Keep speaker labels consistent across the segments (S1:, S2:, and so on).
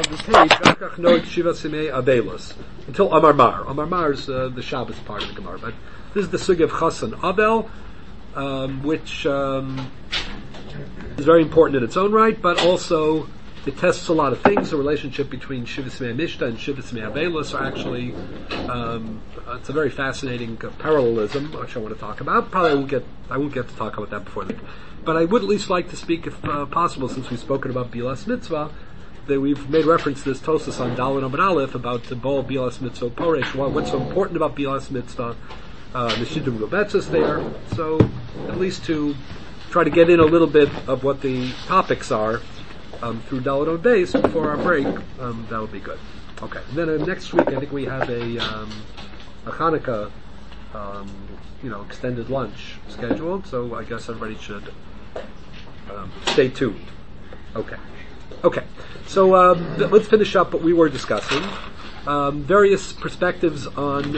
S1: on the page, Akach Noid Shiva Simei Abelos, until Amar Mar. Amar Mar is the Shabbos part of the Gemara, but this is the sugya of Chasan Abel, which is very important in its own right, but also it tests a lot of things. The relationship between Shiva Simei Mishta and Shiva Simei Abelos are actually, it's a very fascinating parallelism, which I want to talk about. Probably I won't get to talk about that before then. But I would at least like to speak, if possible, since we've spoken about Bilas Mitzvah, that we've made reference to this Tosas on Daled Amud Aleph about the Bol Bilas Mitzvah Poresh. What's so important about Bilas Mitzvah? The Shidduch Gobetzes there. So, at least to try to get in a little bit of what the topics are through Daled Amud Beis before our break, that would be good. Okay. And then next week, I think we have a Hanukkah, extended lunch scheduled. So I guess everybody should stay tuned. Okay. So let's finish up what we were discussing. Various perspectives on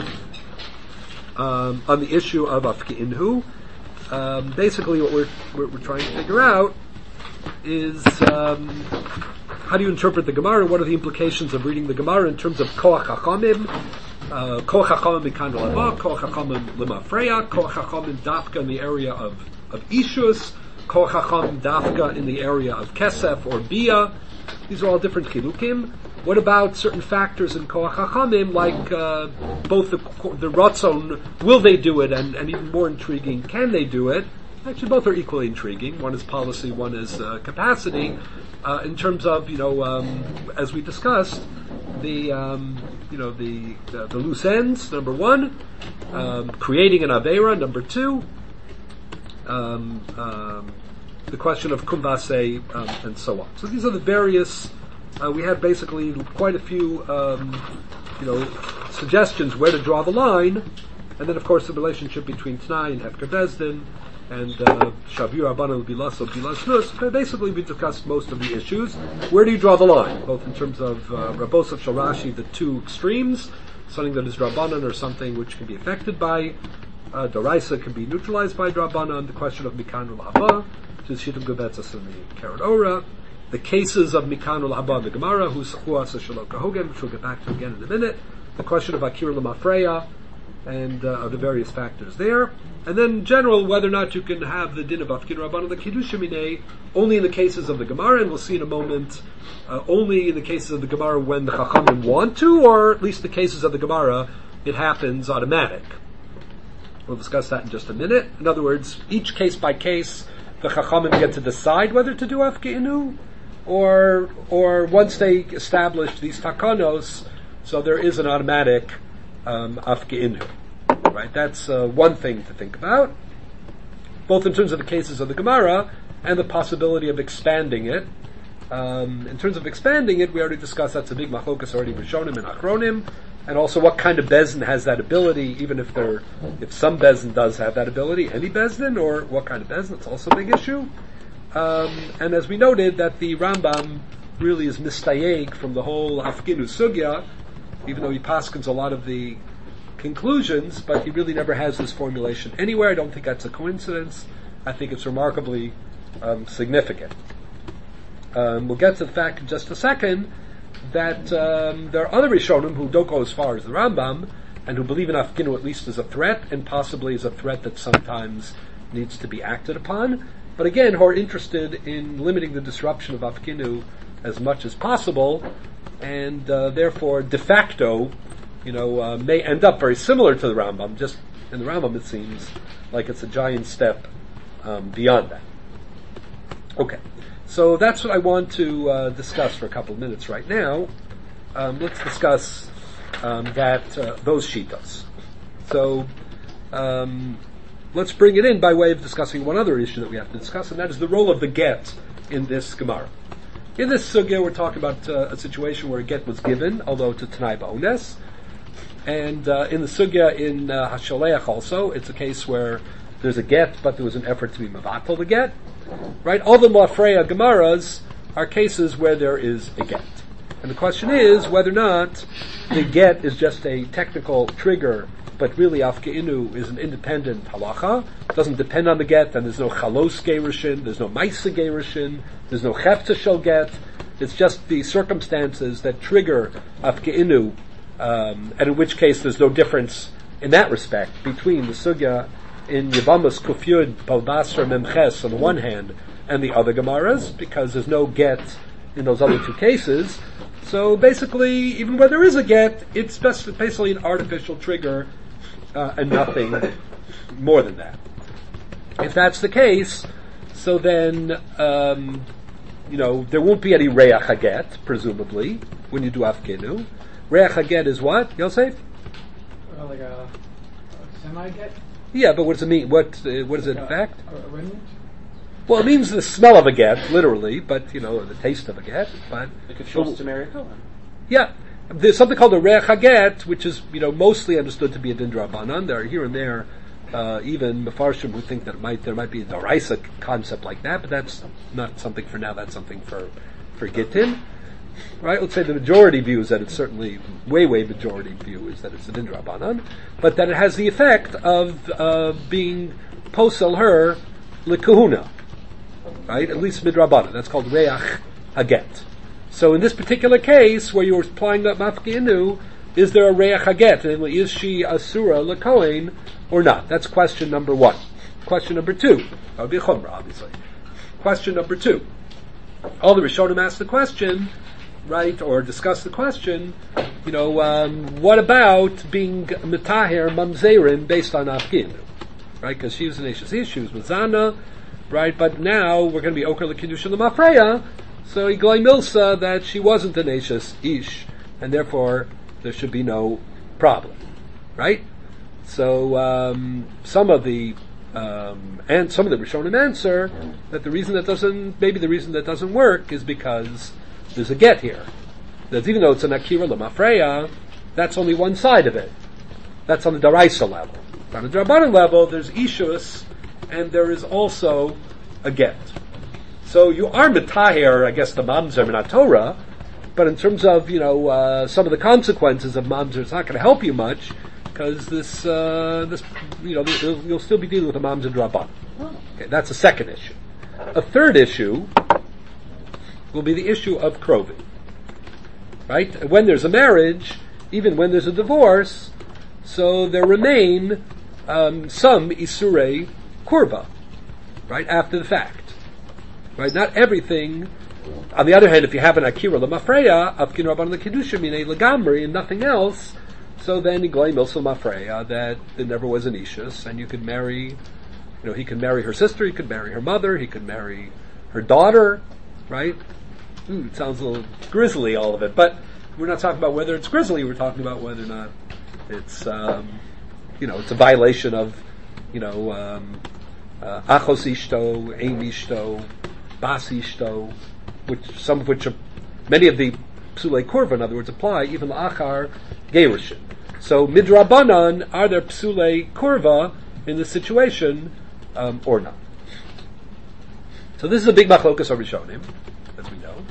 S1: the issue of Afki'inhu. Basically, what we're trying to figure out is how do you interpret the Gemara? What are the implications of reading the Gemara in terms of Koach HaChamim? Koach HaChamim Mikan Lama, Koach HaChamim Lema Freya, Koach HaChamim Dafka in the area of Ishus, Koach HaChamim Dafka in the area of Kesef or Bia. These are all different chilukim. What about certain factors in Koach HaChamim, like both the Ratzon, will they do it, and even more intriguing, can they do it? Actually, both are equally intriguing. One is policy, one is capacity. In terms of, as we discussed, the loose ends, number one, creating an Aveira, number two, the question of Kumbase, and so on. So these are the various, we had basically quite a few, suggestions where to draw the line, and then of course the relationship between T'nai and Hefker Bezdin, and Shavir Abana Bilas or Bilas Nus. Basically we discussed most of the issues. Where do you draw the line? Both in terms of Rabosaf Sharashi, the two extremes, something that is Drabanan or something which can be affected by Doraisa, can be neutralized by Drabanan, the question of Mikan Haba, which is Shittim Gebetzas and the Karen Ora, the cases of Mikan Haba and the Gemara, who's Chuasa Shalok Hogan, which we'll get back to again in a minute, the question of Akir Lamafreya, and the various factors there. And then in general, whether or not you can have the din of Afkin Rabban the Kiddushimine only in the cases of the Gemara, and we'll see in a moment, only in the cases of the Gemara when the Chachamim want to, or at least the cases of the Gemara, it happens automatic. We'll discuss that in just a minute. In other words, each case by case, the Chachamim get to decide whether to do Afki'inu, or once they establish these takanos, so there is an automatic Afki'inhu. Right? That's one thing to think about, both in terms of the cases of the Gemara and the possibility of expanding it. In terms of expanding it, we already discussed that's a big machlokas already, Rishonim and Achronim, and also what kind of Bezdin has that ability, even if some Bezdin does have that ability, any Bezdin, or what kind of Bezdin, it's also a big issue. And as we noted, that the Rambam really is mistayeg from the whole Afkinu Sugya, even though he paskins a lot of the conclusions, but he really never has this formulation anywhere. I don't think that's a coincidence. I think it's remarkably significant. We'll get to the fact in just a second that there are other Rishonim who don't go as far as the Rambam, and who believe in Afkinu at least as a threat, and possibly as a threat that sometimes needs to be acted upon, but again, who are interested in limiting the disruption of Afkinu as much as possible, and therefore de facto may end up very similar to the Rambam. Just in the Rambam it seems like it's a giant step beyond that. Okay, so that's what I want to discuss for a couple of minutes right now. Let's discuss those shitas. So let's bring it in by way of discussing one other issue that we have to discuss, and that is the role of the get in this Gemara. In this sugya, we're talking about a situation where a get was given, although to Tanai Ba'ones. And in the sugya in Hashaleach also, it's a case where there's a get, but there was an effort to be mevatel the get. Right? All the Mafreya Gemaras are cases where there is a get. And the question is whether or not the get is just a technical trigger, but really Afke'inu is an independent halacha. It doesn't depend on the get, and there's no chalos gerushin, there's no maisa gerushin, there's no chefta shel get. It's just the circumstances that trigger afkeinu, and in which case there's no difference in that respect between the sugya in Yevamos Kufyud Palbasra Memches on the one hand and the other Gemaras, because there's no get in those other two cases. So basically, even where there is a get, it's basically an artificial trigger and nothing more than that. If that's the case, so then there won't be any reach haget, presumably, when you do afkenu. Reach haget is what, Yosef?
S2: Like a semi-get?
S1: Yeah, but what does it mean? What is it in fact?
S2: A remnant?
S1: Well, it means the smell of a get, literally, but, the taste of a get. But
S3: like if she wants to marry a Kohen.
S1: Yeah. There's something called a reach haget, which is, mostly understood to be a din drabanan. There are here and there, even Mefarshim who think that there might be a daraisa concept like that, but that's not something for now, that's something for Gittin. Right? Let's say the majority view is that it's certainly, way majority view is that it's a din drabanan, but that it has the effect of being posel her likahuna. Right? At least midrabanan. That's called reach haget. So in this particular case, where you're applying that mafkeinu, is there a reach haget? Namely, is she asura lekohen or not? That's question number one. Question number two. That would be a chumrah, obviously. Question number two. All the Rishonim ask the question, right, or discuss the question, what about being metaher mamzerin based on afkeinu? Right? Because she was an Eishes, she was Mazana, right? But now we're going to be Oker L'Kiddushin L'Mafreya, so Iglai Milsa that she wasn't an Eishes Ish, and therefore there should be no problem, right? So some of the Rishonim answer that the reason that doesn't work is because there's a get here. That even though it's an Akira L'Mafreya, that's only one side of it. That's on the Daraisa level. On the Drabanan level, there's Ishus, and there is also a get. So you are metaher, I guess, the mamzer minat Torah, but in terms of some of the consequences of mamzer, it's not going to help you much because you'll still be dealing with a mamzer draban. Okay, that's a second issue. A third issue will be the issue of krovim. Right? And when there's a marriage, even when there's a divorce, so there remain some isurei kurva, right, after the fact. Right? Not everything. On the other hand, if you have an akira l'mafreya, afkin rabban l'kedusha minei legamri, and nothing else, so then iglai milsa l'mafreya, that there never was an ishus, and you could marry, he could marry her sister, he could marry her mother, he could marry her daughter, right? It sounds a little grisly, all of it, but we're not talking about whether it's grisly, we're talking about whether or not it's, it's a violation of, achos ishto, ein ishto, bas ishto, many of the psulei kurva, in other words, apply even la'achar gerushin. So midrabanan, are there psulei kurva in this situation, or not? So this is a big machlokas of Rishonim, as we know.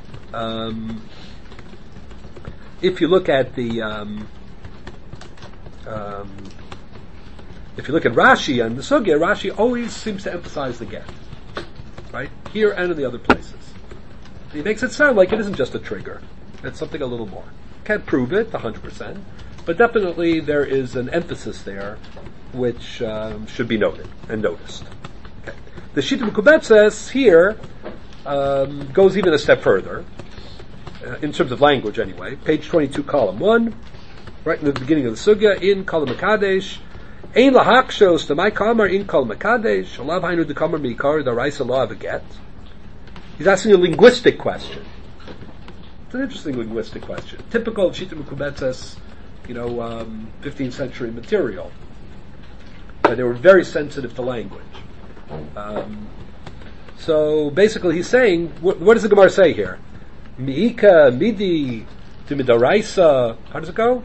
S1: If you look at if you look at Rashi and the Sugya, Rashi always seems to emphasize the get, right? Here and in the other places. He makes it sound like it isn't just a trigger. It's something a little more. Can't prove it 100%, but definitely there is an emphasis there which should be noted and noticed. Okay. The Shita Mekubetzes here goes even a step further, in terms of language anyway. Page 22, column 1, right in the beginning of the Sugya, in Kol Mekadesh, Ein lahakshos to my kamar in Kol Mekadesh, alav hainu de kamar mikar the raisa law of a get. He's asking a linguistic question. It's an interesting linguistic question. Typical Shita Mekubetzes, 15th century material. They were very sensitive to language. So basically he's saying, what does the Gemara say here? Mi'ika, midi, timidaraisa, how does it go?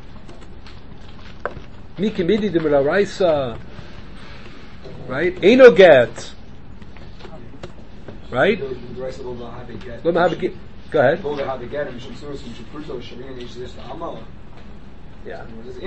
S1: Miki midi, timidaraisa, right? Eino get, right? Go ahead. Yeah.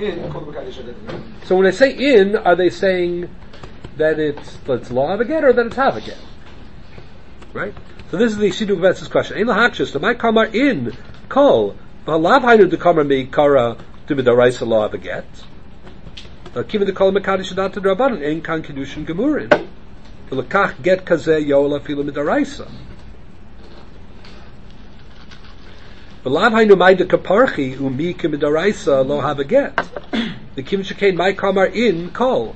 S1: So when they say in, are they saying that it's law of a get or that it's half a get? Right? So this is the Shidduch Betz's question. Ein lahakshus, the my kamar in kol, v'halav hainu de kamar mi kara to midaraisa law of a get. Kiva de kol mekadish adat to drabanan, ein kan kedushin gemurin. V'lekach get kazeh yola filu midaraisa. V'lav hainu mai de kaparchi umi ki midaraisa lo have a get. The kiva shekain my kamar in kol.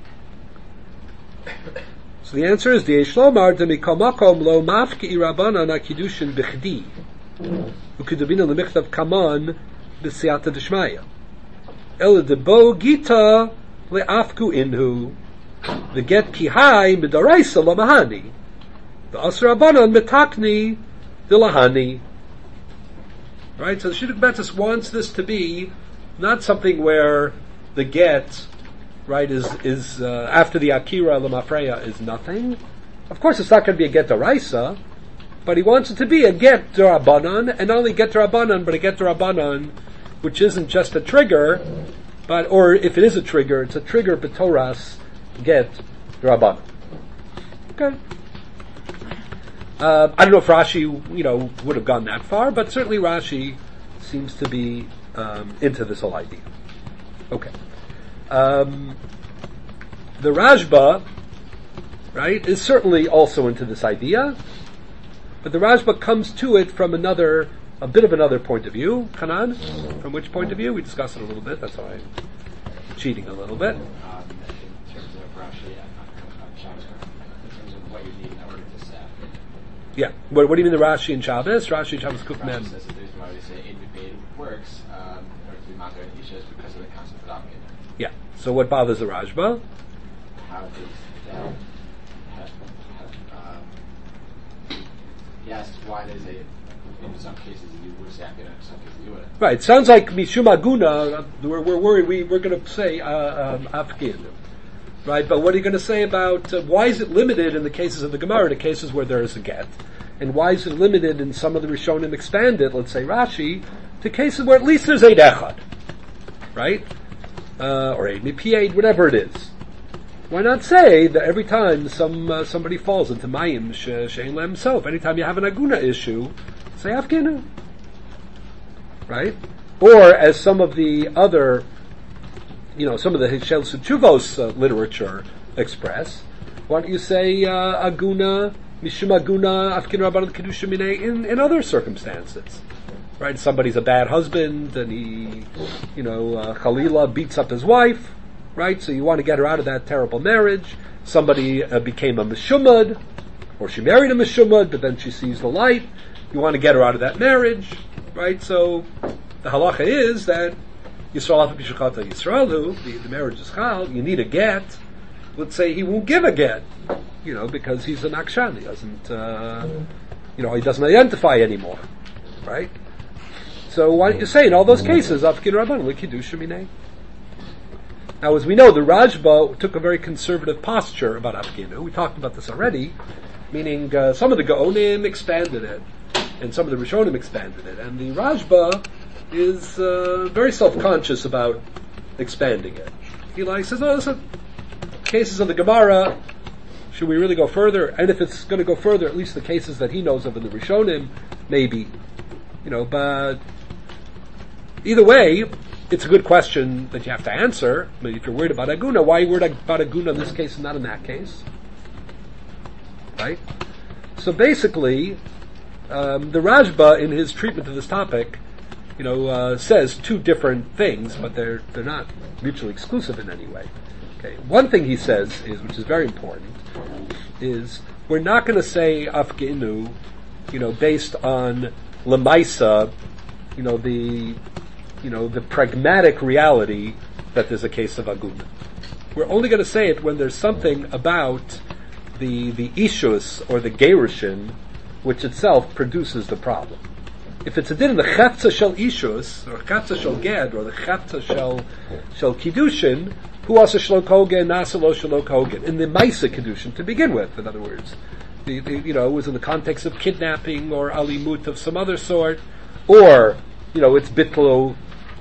S1: So the answer is the Shlomar de mikamakom lo mafki rabbanan akidushin b'chdi ukidubina lemichtav kaman b'siyata d'shmaya el de bo gita le'afku inhu the get kihai midaraisa lamahani the asr rabbanan metakni dilahani. Right. So the Shidduch Betzis wants this to be not something where the get, right, is after the Akira Lamafreya is nothing. Of course, it's not going to be a get Daraisa, but he wants it to be a get Darabanan, and not only get Darabanan, but a get Darabanan, which isn't just a trigger, or if it is a trigger, it's a trigger B'Toras get Darabanan. Okay. I don't know if Rashi, would have gone that far, but certainly Rashi seems to be into this whole idea. Okay. The Rashba, right, is certainly also into this idea, but the Rashba comes to it from a bit of another point of view. Kanan, from which point of view? We discussed it a little bit, that's why I'm cheating a little bit.
S3: In terms of Rashi, in terms of what you need in order to say.
S1: Yeah. What do you mean the Rashi and Shabbos? Rashi and Shabbos Kuf Mem.
S3: Rashi says that there's why we say in debate works in order to be matter and issues because of the concept of Avgin.
S1: Yeah. So what bothers the Rashba?
S3: How does that he asks why there's in some cases you would say Avgin, in some cases you wouldn't.
S1: Right. It sounds like Mishum Aguna. We're worried. We're going to say Avgin. Right, but what are you going to say about why is it limited in the cases of the Gemara to cases where there is a get, and why is it limited in some of the Rishonim expanded, let's say Rashi, to cases where at least there's Eid Echad, right, or Eid Mipi, whatever it is. Why not say that every time somebody falls into Mayim Shein Lem Sof, anytime you have an Aguna issue, say Afginu, right? Or as some of the other some of the Hishel Suchuvos literature express, why don't you say Aguna, Mishum Aguna, Afkin Rabban Kedusha Minei in other circumstances? Right? Somebody's a bad husband and he, Khalila beats up his wife, right? So you want to get her out of that terrible marriage. Somebody became a Mishumad, or she married a Mishumad, but then she sees the light. You want to get her out of that marriage, right? So the halacha is that Yisrael B'Shechata Yisraelu, the marriage is chal, you need a get. Let's say he won't give a get, because he's an akshan. He doesn't, he doesn't identify anymore, right? So why don't you say in all those cases, Afkin Rabban L'Kiddush Minei? Now, as we know, the Rashba took a very conservative posture about Afkinu. We talked about this already, meaning some of the Gaonim expanded it, and some of the Rishonim expanded it, and the Rashba is very self-conscious about expanding it. He says, listen, cases of the Gemara, should we really go further? And if it's going to go further, at least the cases that he knows of in the Rishonim, maybe. But either way, it's a good question that you have to answer. I mean, if you're worried about Aguna, why are you worried about Aguna in this case and not in that case? Right? So basically, the Rashba, in his treatment of this topic, says two different things, but they're not mutually exclusive in any way. Okay. One thing he says is, which is very important, is we're not going to say Afginu, based on Lemaisa, the pragmatic reality that there's a case of Aguna. We're only going to say it when there's something about the Ishus or the Gerushin which itself produces the problem. If it's a din in the Chetza Shel Ishus, or Chetza Shel Ged, or the Chetza Shel Kiddushin, who also Shelo Kogen, Nasalo Shelo Kogen, in the Maisa Kiddushin to begin with, in other words. It was in the context of kidnapping or alimut of some other sort, or, it's bitlo,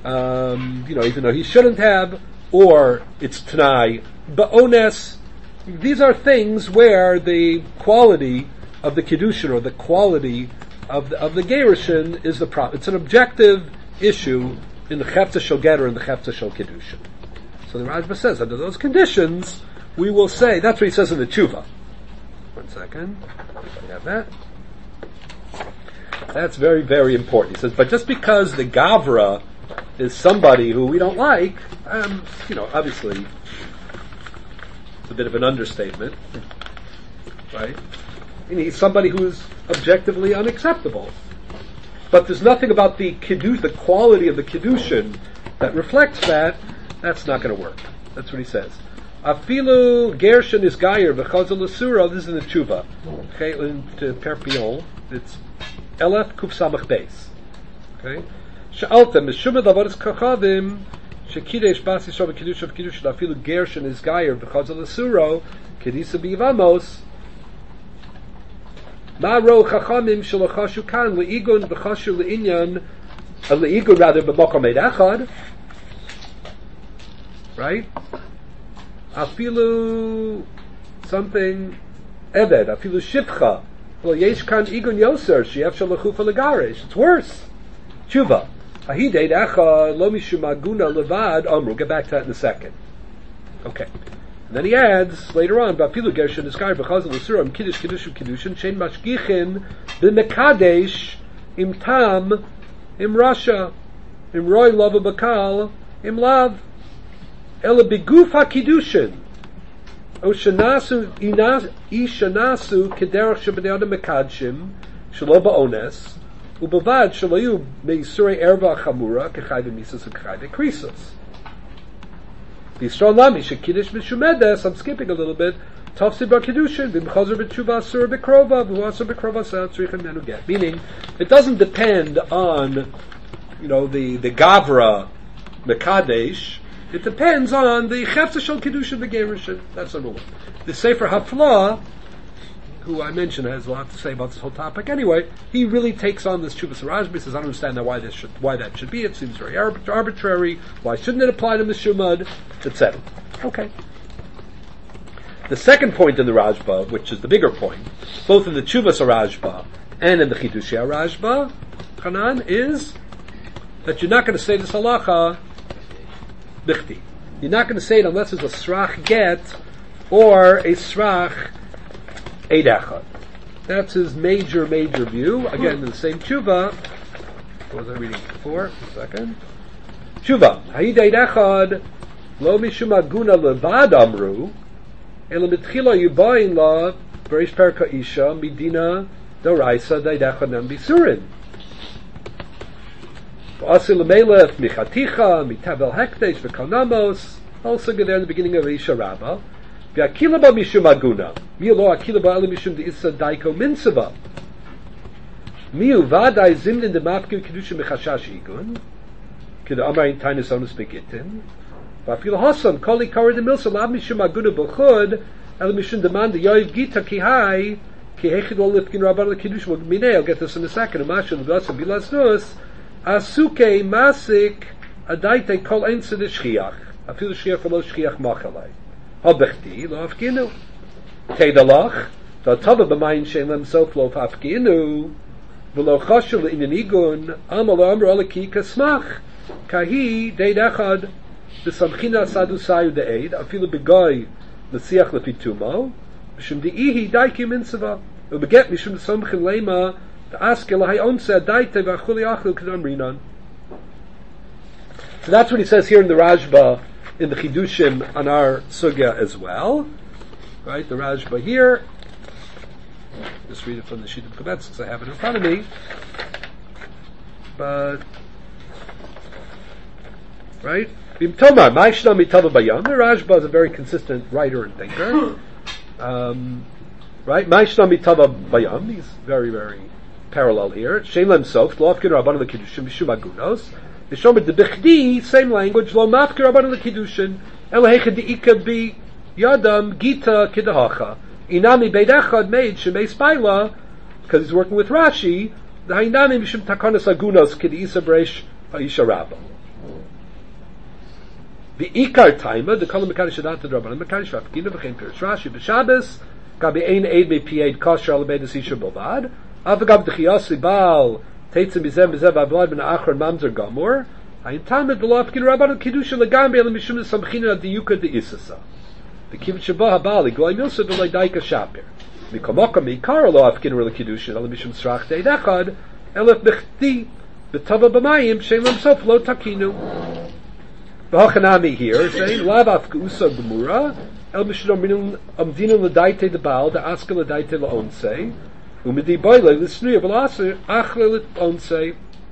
S1: even though he shouldn't have, or it's T'nai, Ba'ones. These are things where the quality of the Kiddushin, or the quality of the Gerushin, is the problem. It's an objective issue in the Chefza Shel Geter and the Chefza Shel Kiddushin. So the Rajba says, under those conditions, we will say, that's what he says in the Tshuva. 1 second. We have that. That's very, very important. He says, but just because the Gavra is somebody who we don't like, obviously, it's a bit of an understatement, right? He's somebody who's objectively unacceptable. But there's nothing about the Kiddush, the quality of the Kiddushin, that reflects that. That's not going to work. That's what he says. Afilu Gershon is Gayer v'chazal l'sura. This is in the Tshuva. Chelin to Perpion. It's Elef Kuf Samach Beis. Okay. She'altem mishumad avodas kachavim shekidesh bas yisrael v'kiddush of kiddush afilu Gershon is Gayer v'chazal l'sura kedisa b'ivamos. Ma ro chachamim shelachashu kan le'igun v'chashu le'inyan le'igun rather b'makom eid echad. Right? Afilu something Eved, afilu Shivcha. Well, yesh kan igun yoser, she'ef shalachufa legarish. It's worse. Tshuva. Ahidei echa lo mishum aguna levad amru. Get back to that in a second. Okay. And then he adds later on, Afilu Gershon iskar b'chazal l'suram kiddush kiddushu kiddushin shein mashgichin b'mekadesh im tam im rasha im roy lava bakal im lav. Ela beguf ha-kiddushin o shanasu ishanasu kederach shebnei adam mekadshim shelo ba'ones ubavad shelo yu meisurei erva chamura kechai v'misas v'kechai v'krisos v'yisrael nami shekiddush mishumedes. I'm skipping a little bit. Tafsid ba-kiddushin v'mchazer b'tshuva asur b'krova v'asur b'krova sa'at tzrichin menu get. Meaning, it doesn't depend on, the Gavra Mekadesh. It depends on the Chefza Shel Kiddushin v'Gerushin. That's number one. The Sefer Haflah, who I mentioned has a lot to say about this whole topic. Anyway, he really takes on this Chuvas Rajbi. He says, I don't understand why that should be. It seems very arbitrary. Why shouldn't it apply to Mishumad, etc. Okay. The second point in the Rajba, which is the bigger point, both in the Chuvas Rajba and in the Chidushei Rajba, Hanan, is that you're not going to say this halacha bichti. You're not going to say it unless it's a srach get or a srach eid echad. That's his major view. Again, in the same tshuva. What was I reading before? A second. Tshuva. Haid eid echad lo mishum aguna levad amru ela mitchila yubayin la berish perka isha midina doraisa eid echad nam bisurin. Asil Melech Michaticha Mitavel Hekdesh V'Kanamos. Also there in the beginning of Isha Rabbah. V'Akila Ba Mishum Aguna. Miu Lo Akila Ba Eli Mishum De'Issa Daiko Minsava. Miu Vadai Zimnin Demafkim Kedusha Mechashash Igun. Kida Amayin Tainus Onus Begitin. V'Afil Hasan Koli Kari Demilsa Lav Mishum Aguna B'Chud Eli Mishum Demand Yoiv Gita Kihai Kihechid Ol Lifkin Rabban LeKidush Minei. I'll get this in a second. Amashal V'Asa Bilas Nus. Asuke masik adaite kol ense de shchiach. Afilu shchiach v'lo shchiach machalei. Habechti lo afginu. Teidalach. Da tava b'mayin shein lemsof lo afginu. V'lo chashul le'inyan igun. Amal amru aleki kasmach. Kahi deid echad. B'samchina sadusayu de'eid. Afilu b'goy l'siach l'pitumo. B'shum de'ihi daiki minsava. U'beget mishum somchin lema. So that's what he says here in the Rajba, in the Chidushim on our Sugya as well. Right, the Rajba here. Just read it from the Sheet of Kabetz because I have it in front of me. But, right? The Rajba is a very consistent writer and thinker. Right? He's very, very parallel here. Shein lemsof lo afkir rabbanon lekiddushin mishum agunos. Mishomer de bechdi, same language. Lo mafkir rabbanon lekidushin elahechad deika bi yadam gita kidahacha. Inami beid echad made shemei spaila, because he's working with Rashi. The hainami mishum takanas agunos kidisa breish ha'isha rabba. The ikar taima the kolam mekadosh adat rabbanon mekadosh v'afkinu v'chein pirush Rashi b'Shabbos Gabi ein eid me pied kosher al bedes isha bovad. Avagab d'chiyasi baal teitzim bizem bizem v'avlad ben achron mamzer gamur. Ayin tamed v'lo afkin rabban kedusha legambe el mishum samchina diyuka de'isasa. The kivit shabah habali gloi milsa v'loi daika shapir. Mikomoka mikar lo afkin rela kedusha el mishum srach de'edachad elef b'chti b'tava b'mayim shelam sof lo takinu. V'hachanami here saying lav afkusa gemura el mishum amdinu l'daite de'bal de'aska l'daite l'onse umidi boile l'snuya v'lasir achle l'onse.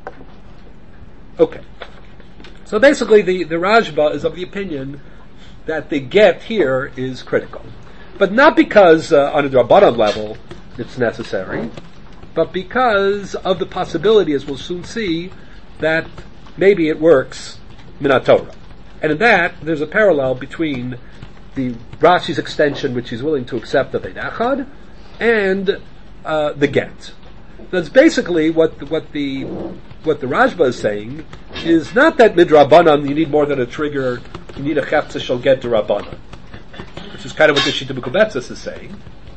S1: Okay. So basically the Rajba is of the opinion that the get here is critical. But not because on a Drabanan level it's necessary, but because of the possibility, as we'll soon see, that maybe it works Minat Torah. And in that, there's a parallel between the Rashi's extension, which he's willing to accept of Ein Echad, and the get. That's basically what the Rajba is saying is not that midrabanan you need more than a trigger, you need a chefza shall get to rabbanan, which is kind of what the Shita B'Kubetzis is saying.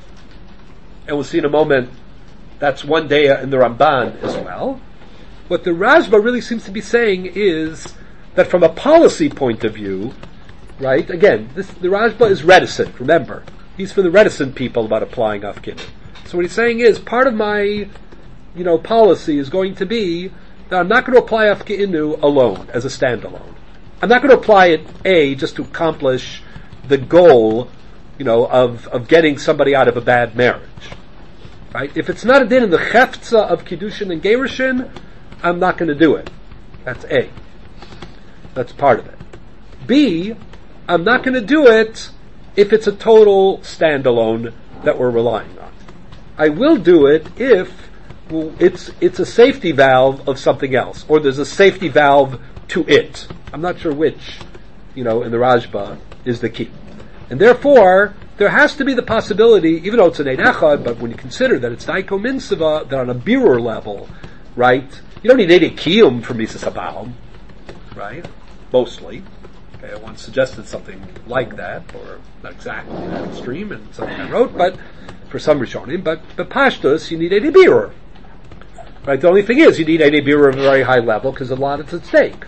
S1: And we'll see in a moment that's one day in the Ramban as well. What the Rajba really seems to be saying is that from a policy point of view, right, again, the Rajba is reticent, remember. He's for the reticent people about applying Afkinu. So what he's saying is, part of my, policy is going to be that I'm not going to apply Afkinu alone, as a standalone. I'm not going to apply it, just to accomplish the goal, of getting somebody out of a bad marriage. Right? If it's not a din in the cheftza of Kiddushin and Gerushin, I'm not going to do it. That's A. That's part of it. B, I'm not going to do it if it's a total standalone that we're relying on. I will do it if it's a safety valve of something else, or there's a safety valve to it. I'm not sure which, in the Rajba is the key. And therefore, there has to be the possibility, even though it's an Ein Echad, but when you consider that it's Daiko Minsava, that on a birur level, right, you don't need any kiyum for Mises Habaham, right? Mostly. Okay, I once suggested something like that, or not exactly that extreme, and something I wrote, but for some Rishonim, but Pashtus, you need any birur. Right, the only thing is, you need any birur of a very high level, because a lot is at stake.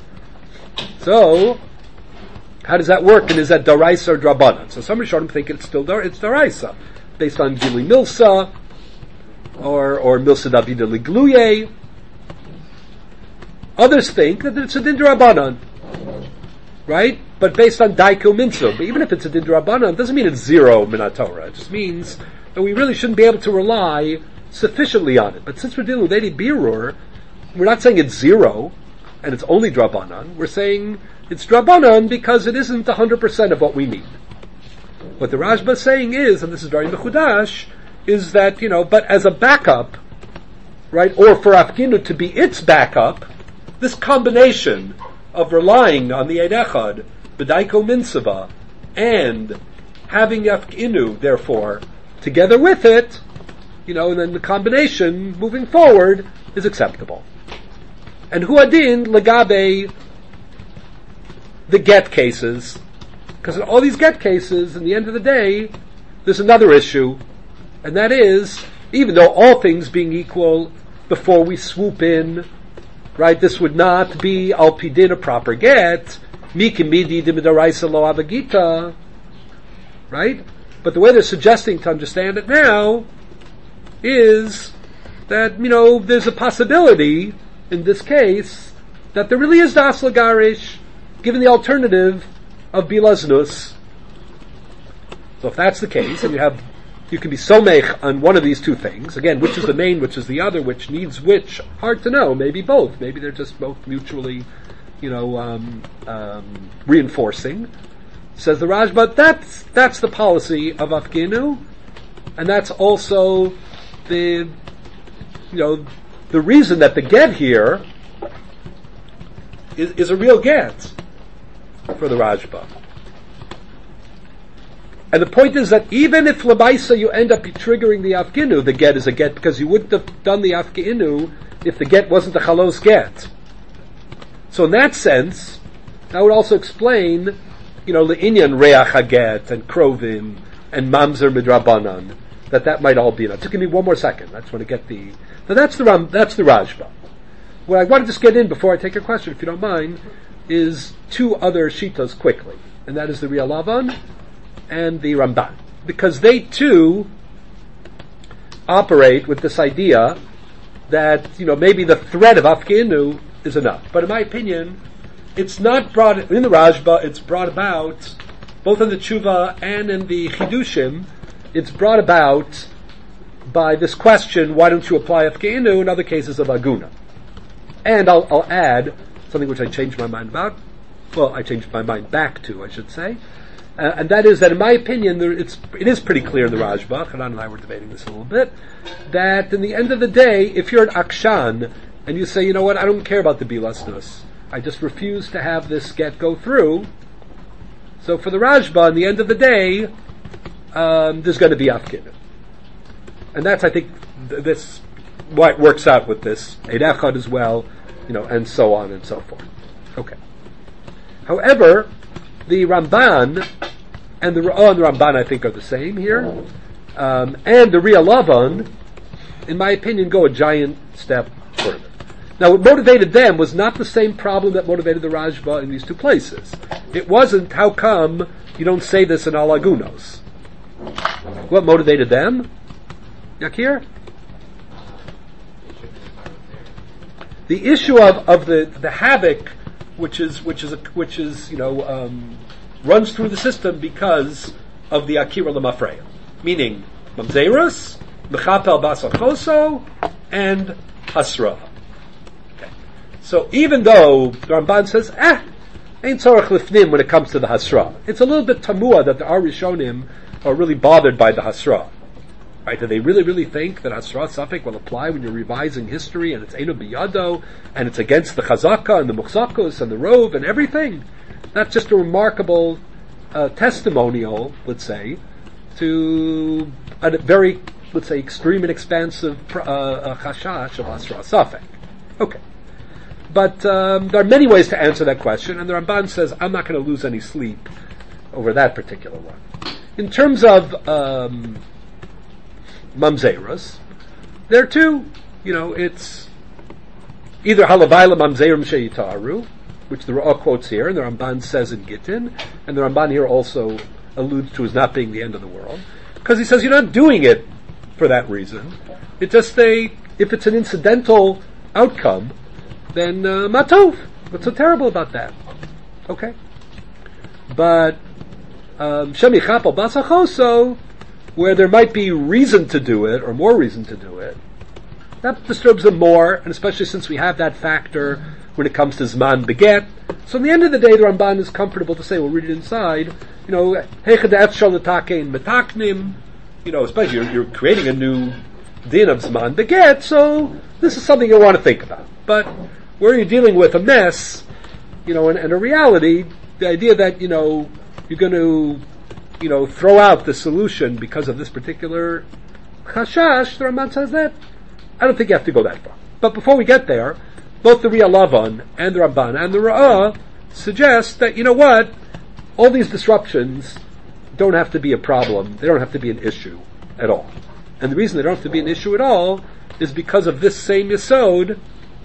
S1: So, how does that work? And is that Daraisa or Drabanan? So some Rishonim think it's still it's Daraisa, based on Gili Milsa, or Milsa Davida Ligluye. Others think that it's a Din Drabanan, right? But based on Daiko Minso. But even if it's a Din Drabanan, it doesn't mean it's zero Minat Torah. It just means that we really shouldn't be able to rely sufficiently on it. But since we're dealing with Edi Birur, we're not saying it's zero, and it's only Drabanan. We're saying it's Drabanan because it isn't 100% of what we need. What the Rajba is saying is, and this is very mechudash, is that, but as a backup, right, or for Afkinu to be its backup, this combination of relying on the Ein Echad, B'daiko Minsava, and having Afkinu, therefore, together with it, and then the combination moving forward is acceptable. And Huadin Legabe the get cases, because in all these get cases, in the end of the day, there's another issue, and that is, even though all things being equal, before we swoop in, right, this would not be al pidin a proper get, mikimidi dimidaraisa lo abagita, right? But the way they're suggesting to understand it now is that, there's a possibility, in this case, that there really is das lagarish, given the alternative of bilaznus. So if that's the case, and you can be somech on one of these two things, again, which is the main, which is the other, which needs which, hard to know, maybe both, maybe they're just both mutually, reinforcing. Says the Rajba, that's the policy of Afkinu, and that's also the reason that the get here is a real get for the Rajba. And the point is that even if Labaisa you end up triggering the Afkinu, the get is a get, because you wouldn't have done the Afkinu if the get wasn't a Chalos get. So in that sense, that would also explain, the Inyan Reach HaGet and Krovim and mamzer midrabanan, that might all be enough. Just give me one more second. I just want to get the. Now that's the Rajba. What I want to just get in before I take your question, if you don't mind, is two other shitas quickly, and that is the Ria Lavan and the Ramban, because they too operate with this idea that maybe the threat of Afkinu is enough. But in my opinion, it's not brought in the Rajba. It's brought about both in the Tshuva and in the Chidushim. It's brought about by this question: why don't you apply Afkinu in other cases of Aguna? And I'll add something which I changed my mind about. Well, I changed my mind back to, I should say. And that is that, in my opinion, it is pretty clear in the Rajba, Hanan and I were debating this a little bit, that in the end of the day, if you're an Akshan, and you say, you know what, I don't care about the Bilasnus, I just refuse to have this get go through, so for the Rajba, in the end of the day, there's going to be Afkin. And that's, I think, this why it works out with this Eid Echad as well, and so on and so forth. Okay. However, the Ramban and the Ramban, I think, are the same here, and the Ria Lavan, in my opinion, go a giant step further. Now, what motivated them was not the same problem that motivated the Rajba in these two places. It wasn't, how come you don't say this in Alagunos? What motivated them? Yakir? The issue of the havoc, which runs through the system because of the Akira Lamafreya, meaning Mamzerus, Mechapel Basachoso, and Hasra. Okay. So even though the Ramban says, ain't tzorach lifnim when it comes to the Hasra, it's a little bit tamua that the Arishonim are really bothered by the Hasra. Right? Do they really think that Hasra Safek will apply when you're revising history and it's Eino Biyado and it's against the Chazaka and the Muchzakus and the Rov and everything? That's just a remarkable testimonial, let's say, to a very, let's say, extreme and expansive chashash of Hasra Safek. Okay. But there are many ways to answer that question, and the Ramban says, I'm not going to lose any sleep over that particular one. In terms of Mamzerus, there too, it's either Halavayla Mamzerim Sheitaru, which the Ra'ah quotes here, and the Ramban says in Gittin, and the Ramban here also alludes to as not being the end of the world, because he says you're not doing it for that reason. It's just if it's an incidental outcome, then matov. What's so terrible about that? Okay. But Shemichapal Basachoso, where there might be reason to do it, or more reason to do it, that disturbs them more, and especially since we have that factor when it comes to Zman Beget. So in the end of the day, the Ramban is comfortable to say, we'll read it inside, especially you're creating a new din of Zman Beget, so this is something you want to think about. But where you're dealing with a mess, and a reality, the idea that, you're going to throw out the solution because of this particular chashash, the Ramban says that I don't think you have to go that far. But before we get there, both the Ria Lavan and the Ramban and the Ra'ah suggest that, all these disruptions don't have to be a problem, they don't have to be an issue at all. And the reason they don't have to be an issue at all is because of this same yesod,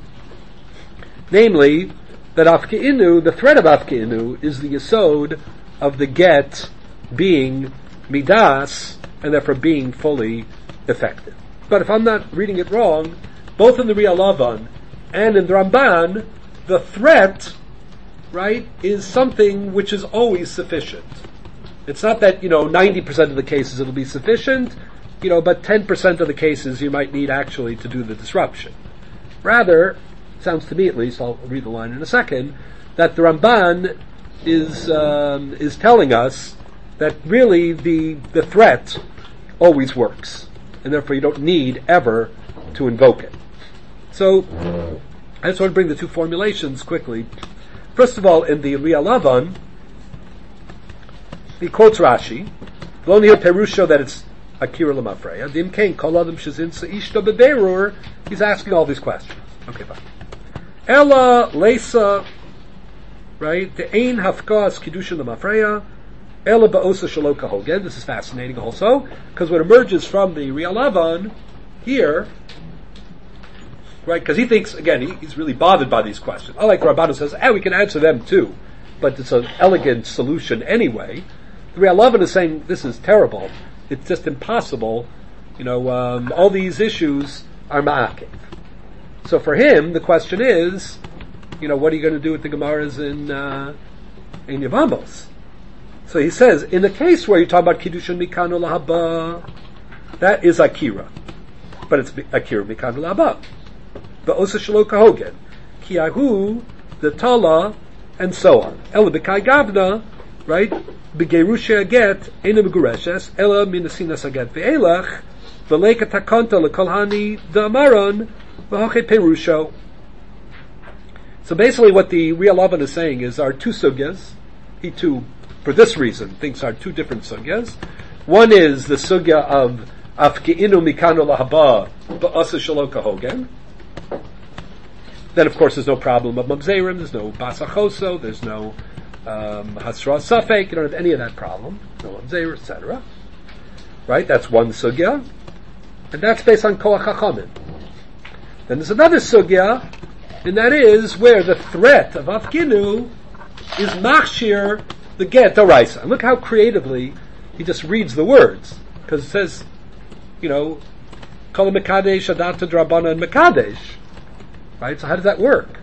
S1: namely, that Afkeinu, the threat of Afkeinu, is the yesod of the get being midas, and therefore being fully effective. But if I'm not reading it wrong, both in the Ria Lavan and in the Ramban, the threat, right, is something which is always sufficient. It's not that, 90% of the cases it'll be sufficient, but 10% of the cases you might need actually to do the disruption. Rather, sounds to me at least, I'll read the line in a second, that the Ramban is telling us that really the threat always works, and therefore you don't need ever to invoke it. So, I just want to bring the two formulations quickly. First of all, in the Ria Lavan, he quotes Rashi, Lo nihir perusha, that it's Akira Lamafreya, Dim Kain Kol Adam Shezin Seishta Beberur, he's asking all these questions. Okay, fine. Ella Leisa, right, the Ein Hafkas Kiddushin Lamafreya, Ela ba'osa shelo kahogen. This is fascinating also, because what emerges from the Real Lavan here, right, because he thinks, again, he's really bothered by these questions. Unlike Rabbanu says, we can answer them too, but it's an elegant solution anyway. The Real Lavan is saying, this is terrible. It's just impossible. All these issues are ma'akev. So for him, the question is, what are you going to do with the Gemaras in Yevamos? So he says, in the case where you talk about Kiddushin Mikanu Lahaba, that is Akira. But it's Akira Mikanu Lahaba. But Osa Shelo Kahogen, Kiyahu, the Tala, and so on. Ela B'kai Gavna, right? B'gerusha Aget, Ena B'gureshes, Ela Minasinas Aget Ve'elach, V'leika Takonta L'kolhani Da'amaron, V'hoche Perusho. So basically what the Real Lavan is saying is, our two sugyas, he too, for this reason, thinks are two different sugyas. One is the sugya of Afki'inu Mikanu Lahaba Ba'asa Shelo Kahogen. Then of course there's no problem of Mamzerim, there's no Basachoso, there's no Hasra Safek, you don't have any of that problem, no Mamzeir, etc. Right, that's one sugya. And that's based on Koach HaChamim. Then there's another sugya, and that is where the threat of Afkinu is machshir the get Doraisa. And look how creatively he just reads the words. Because it says, Kol Mekadesh Adata Drabana and Mekadesh. Right? So how does that work?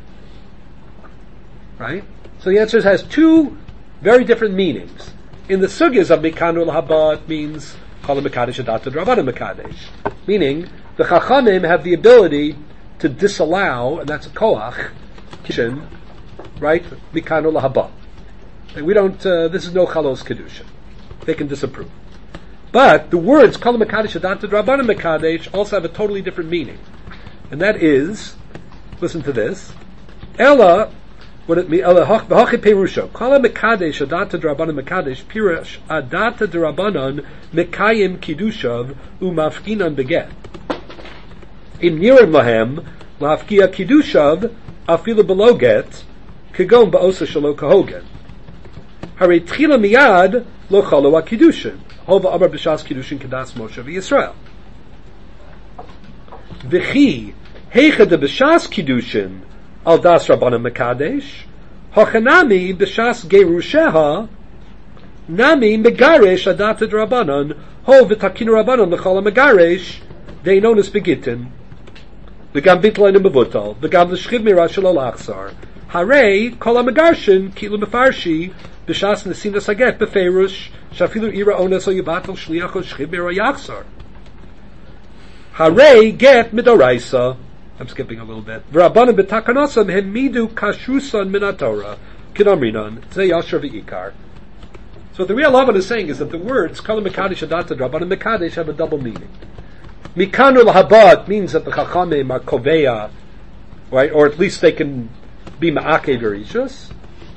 S1: Right? So the answer has two very different meanings. In the sugyas of Mikanu L'Haba, it means Kol Mekadesh Adata Drabana Mekadesh. Meaning, the Chachamim have the ability to disallow, and that's a koach, kiddushin, right? Mikanu L'Haba. We don't, this is no chalos kedushin. They can disapprove. But the words Kol Mekadesh Adata Drabana Mekadesh also have a totally different meaning. And that is, listen to this, Ella, what it means, Ella B'hoche Perusho, Kol Mekadesh Adata Drabana Mekadesh, Pirush Adata Drabanan Mekayim Kiddushav Umafkinan Beget. Im Nirim Lahem Lafkia Kiddushav Afilu Beloget Kigon Ba'osa Shelo Kahogen. Hare Tchila Miyad Lo Chalo HaKiddushin Hova Amar B'Shas Kiddushin Kedas Moshe V'Yisrael V'chi Heicha De B'Shas Kiddushin Al Das Rabbanan Mekadesh Hochanami B'Shas Gerusheha Nami Megaresh Adata Drabanan Ho V'Takinu Rabbanan L'Chol HaMegaresh Deinonis Begitin V'gam Bitlain Mevutal V'gam L'Shchiv Mira Shelo L'Achsar Hare Kol HaMegarshin Kilu Mefarshi B'Shas Nesinas Haget B'Feirush Shafilu Ira Ones O Yibatel Shliach O Shchiv Mira Yachsar Hare Get Midoraisa. I'm skipping a little bit. V'Rabbanan B'Takanosam Hemidu Kashrusan Min HaTorah Kinamrinan Tzei Yashar V'Ikar. So what the Real Lavan is saying is that the words Kol Mekadesh Adata Drabanan Mekadesh have a double meaning. Mikanu L'Haba means that the Chachamim are koveya, right, or at least they can be ma'akev Rishus,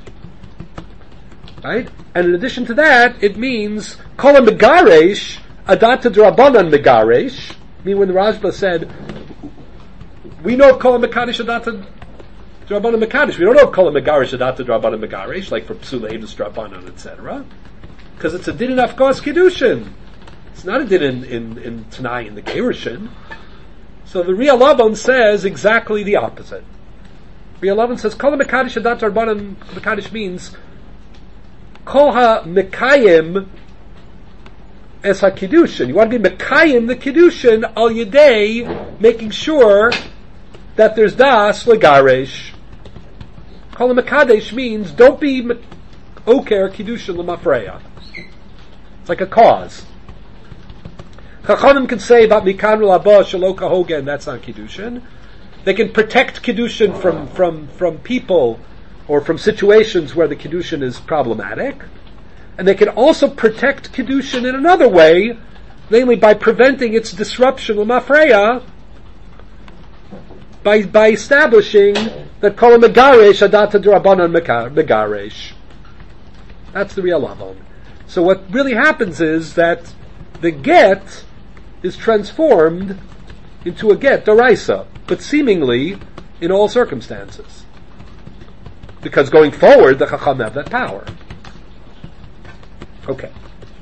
S1: right? And in addition to that, it means Kol Megaresh Adata Drabanan Megaresh. I mean, when the Rajba said, we know Kol Mekadesh Adata Drabanan Mekadesh, we don't know Kol Megaresh Adata Drabanan Megaresh, like for Psula Edus Drabanan, etc. Because it's a din in Afkos Kiddushin. It's not a din in Tanai in the Gerushin. So the Real Lavan says exactly the opposite. Real Lavan says Kol Mekadesh Adata Drabanan Mekadesh means Kol HaMekayim Es HaKiddushin. You want to be Mekayim the Kiddushin al Yedei, making sure that there's Das L'Garesh. Kol HaMekadesh means don't be Oker Kiddushin L'Mafreya. It's like a cause. Chachamim can say about Mikanu L'Haba Shelo Kahogen, that's not Kiddushin. They can protect Kiddushin from people or from situations where the Kiddushin is problematic. And they can also protect Kiddushin in another way, namely by preventing its disruption L'Mafreya, by establishing that Kol Megaresh Adata Drabanan Megaresh. That's the Real Lavan. So what really happens is that the get is transformed into a get Doraisa, but seemingly in all circumstances. Because going forward, the Chacham have that power. Okay.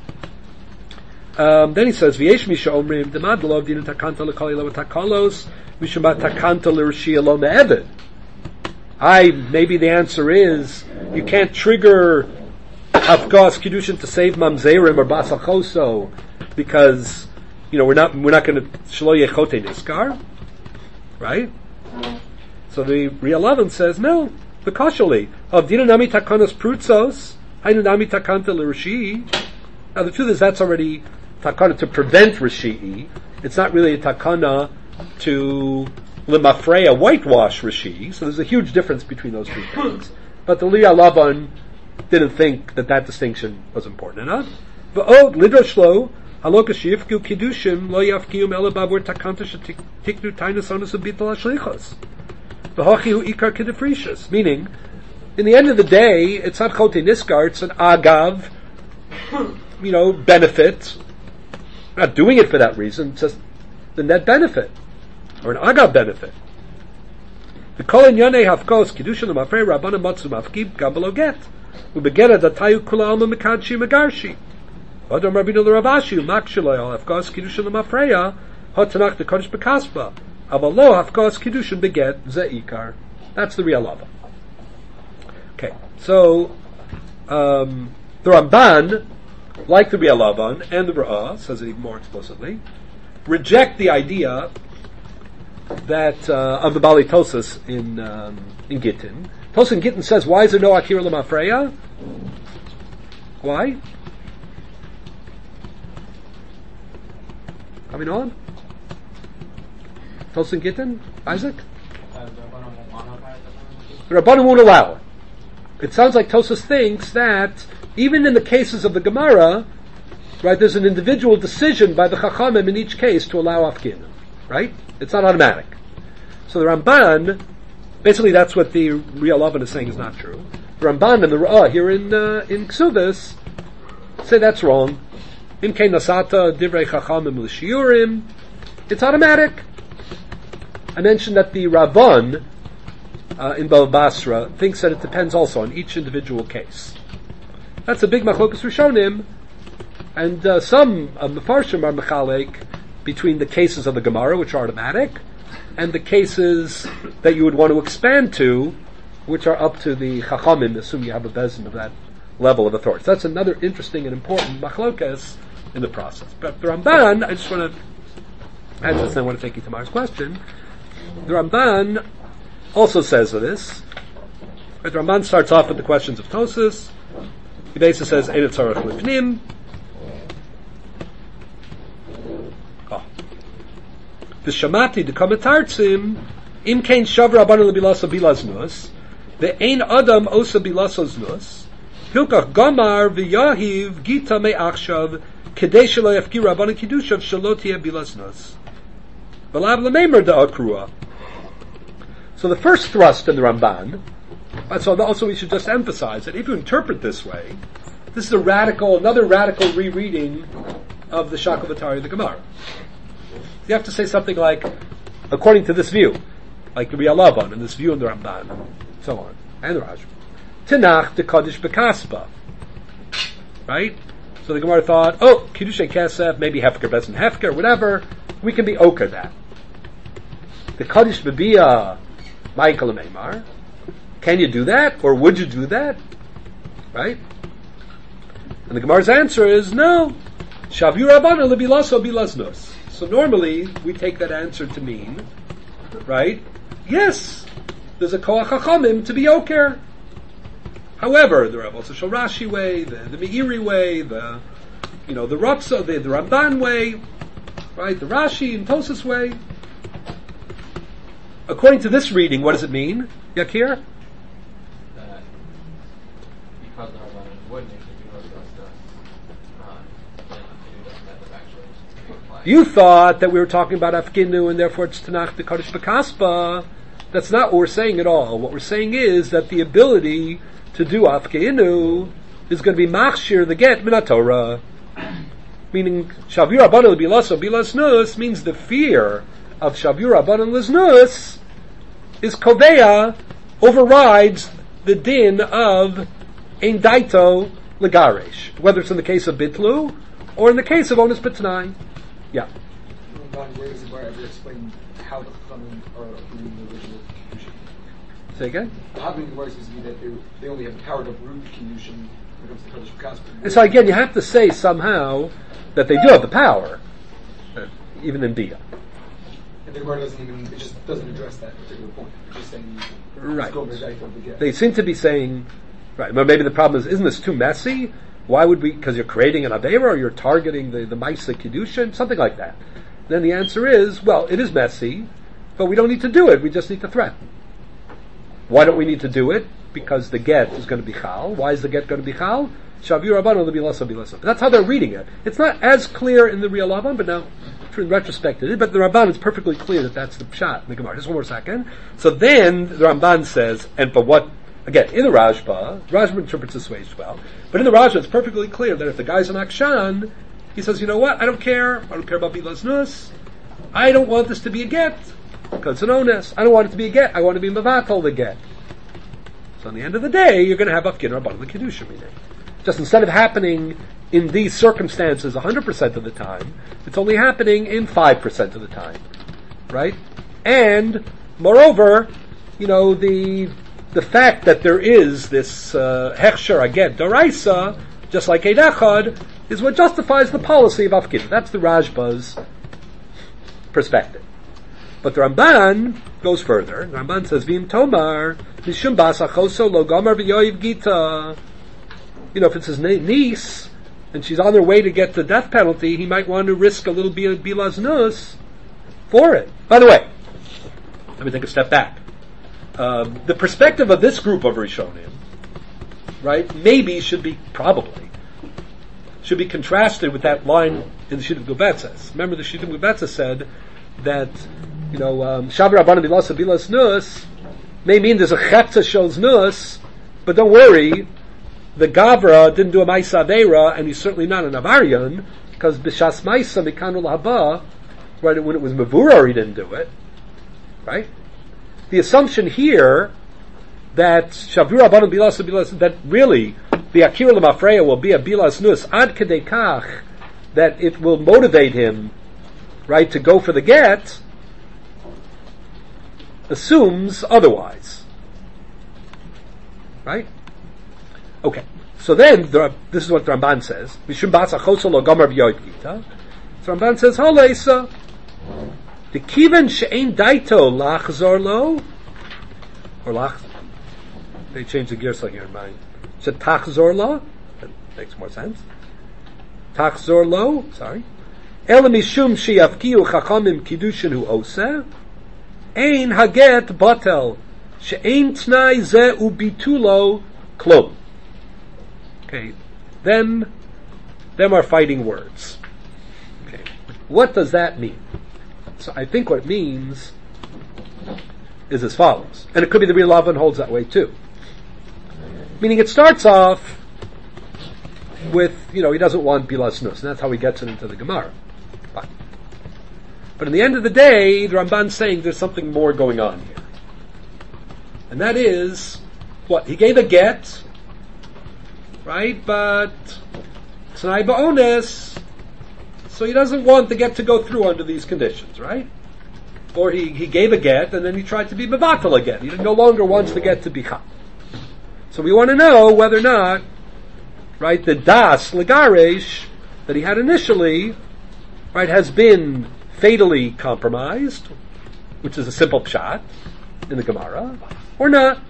S1: Then he says, "V'yesh misha omrim demad lo din takanta lekali lo takalos mishum takanta l'rishia lo me'eved." Maybe the answer is you can't trigger Hafkas Kiddushin to save Mamzerim or Basal Choso because we're not going to Shlo Yechote Niskar, right? So the Rialavan says no. V'kashali of Dinanami Takanos Prutzos Hainanami Takanta l'Rishi. Now the truth is that's already takana to prevent Rishi. It's not really a takana to lemafreya whitewash Rishi. So there's a huge difference between those two things. But the Rialavan didn't think that distinction was important enough. V'od lidroshlo haloka sheyifku kiddushim lo yafkium ela bavur takanta shetiknu tainus onus ubital hashlichos. V'hochi hu ikar kedefrishus. Meaning, in the end of the day, it's not chote niskar, it's an agav, benefit. Not doing it for that reason, it's just the net benefit, or an agav benefit. The kol inyonei hafkos kiddushin l'mafrei rabbanim matzu mafkib gam below get. Ubegera datayu kula alma mekadshi megarshi. Adam Rabbeinu l'Ravashi umakshiloi al hafkos kiddushin l'mafreya hotanach the kodesh bekaspa. Avalo hafkos kiddushin beget zeikar. That's the real lava. Okay, so the Ramban, like the Rialavan and the Ra'ah, says it even more explicitly, reject the idea that of the Bali Tosas in Gittin. Tosas in Gittin says, why is there no Akira L'Mafreya? Why? Coming on? Tosas in Gittin? Isaac? The Rabbanim won't allow it. It sounds like Tosas thinks that even in the cases of the Gemara, right, there's an individual decision by the Chachamim in each case to allow Afkin, right? It's not automatic. So the Ramban, basically that's what the Rialavan is saying is not true. The Ramban and the Ra'ah here in Ksubis say that's wrong. In Kein Nasata, Divrei Chachamim L'Shiurim, it's automatic. I mentioned that the Ravan in Bava Basra thinks that it depends also on each individual case. That's a big machlokas rishonim, and some mefarshim are mechalek between the cases of the Gemara, which are automatic, and the cases that you would want to expand to, which are up to the chachamim, assuming you have a bezin of that level of authority. So that's another interesting and important machlokas in the process. But the Ramban, I just want to take you to Mar's question. The Ramban also says this. The Ramban starts off with the questions of Tosas. He basically says, Ein tzarech lipnim. V'shamati d'kometartzim, im kein shavra abanu lebilasa bilaznus, ve'ein adam osa bilasaznus, hilkach gamar v'yahiv gita me'achshav, kedei shelo yafkir abanu kiddushav shelo tiyeh bilaznus. V'lav l'meimer da'akrua. So the first thrust in the Ramban, so also we should just emphasize that if you interpret this way, this is another radical rereading of the Shakavatari of the Gemara. You have to say something like, according to this view, like the Rialavan and this view in the Ramban, and so on, and the Raj. Tanach de Kodesh Bekaspa. Right? So the Gemara thought, Kiddush Kesef, maybe Hefker, Bezin Hefker, whatever, we can be Oka that. The Kodesh Bebiyah, Michael and Neymar. Can you do that? Or would you do that? Right? And the Gemara's answer is no. Shavu Rabbana lebilaso bilaznos. So normally we take that answer to mean, right? Yes, there's a koach chachamim to be oker. However, there are also Shorashi way, the Meiri way, the Rapsa, the Ramban way, right? The Rashi and Tosas way. According to this reading, what does it mean, Yakir?
S4: That because the Rabbanim would make it
S1: You thought that we were talking about Afkinu and therefore it's Tanakh the Kodesh Bekaspa. That's not what we're saying at all. What we're saying is that the ability to do Afkinu is going to be Machshir the get Minatorah. Meaning Shavir Rabbanan Bilas or Bilas Nus means the fear of Shavir Rabbanan Liznus is Koveya overrides the din of Ein Daito legaresh, whether it's in the case of bitlu or in the case of onus b'tnai. Yeah.
S5: Where does the Gemara ever explain how the Chachamim are approving the original Kiddushin?
S1: Say again?
S5: How many Gemara seems to be that they only have the power to approve the Kiddushin when it comes to Kodesh Kasper?
S1: And so again, you have to say somehow that they do have the power, even in Bia.
S5: And the Gemara it just doesn't address that particular point. It's just saying,
S1: Right.
S5: They
S1: They seem to be saying, right, but maybe the problem is, isn't this too messy? Why would we, because you're creating an Aveira or you're targeting the Maisa Kiddushin, something like that. Then the answer is, well, it is messy, but we don't need to do it, we just need to threaten. Why don't we need to do it? Because the get is going to be chal. Why is the get going to be chal? Shavir Rabbanon will be lasa. That's how they're reading it. It's not as clear in the real Lavan, but now, in retrospect, it is. But the Ramban is perfectly clear that that's the pshat in the Gemara. Just one more second. So then the Ramban says, and but what? Again, in the Rajba interprets this way as well. But in the Rajba, it's perfectly clear that if the guy's an akshan, he says, you know what? I don't care. I don't care about bilas nus. I don't want this to be a get because it's an onus. I don't want it to be a get. I want to be mavatal the get. So, in the end of the day, you're going to have afkin rabbanon the kedusha meaning. Just instead of happening in these circumstances 100% of the time, it's only happening in 5% of the time, right? And moreover, the fact that there is this hechsher again daraisa, just like Eid Echad, is what justifies the policy of afkin. That's the Rajba's perspective. But the Ramban goes further. The Ramban says, "V'im tomar mishum bas achoso lo gomer v'yoyiv gita." If it's his niece and she's on her way to get the death penalty, he might want to risk a little bilas nus for it. By the way, let me take a step back. The perspective of this group of Rishonim, right, should be contrasted with that line in the Shittim Gubetzes. Remember, the Shittim Gubetzes said that, Shavir Rabbanon bilas nus may mean there's a chetza shows nus, but don't worry, the Gavra didn't do a Maisa Aveira, and he's certainly not an Avarian, because B'shas Maisa Mikanul Haba, right, when it was Mavurah, he didn't do it, right? The assumption here that Shavir Rabbanon bilas, that really the Akira L'Mafreya will be a bilas nus ad kedei kach, that it will motivate him, right, to go for the get, assumes otherwise. Right? Okay. So then, this is what the Ramban says. Mishum bas achoso lo gomer b'yoyt gita. So Ramban says, Holeisa, the kiven she'ein daito lachzor lo, or lach, they changed the gersel here in mine. So tachzor lo, that makes more sense. Tachzor lo, sorry. Ela mishum sheyafkiu chachamim kiddushin hu oseh, ein haget batel, she'ein tnai ze ubitulo klum. Okay, them are fighting words. Okay, what does that mean? So I think what it means is as follows, and it could be the real Lavan holds that way too. Meaning it starts off with, he doesn't want bilas nus, and that's how he gets it into the Gemara. Fine. But in the end of the day, the Ramban's saying there's something more going on here. And that is, what? He gave a get, right? But T'nai ba'ones, so he doesn't want the get to go through under these conditions, right? Or he gave a get and then he tried to be mevatel again. He no longer wants the get to be chal. So we want to know whether or not, right, the das legaresh that he had initially, right, has been fatally compromised, which is a simple pshat in the Gemara, or not.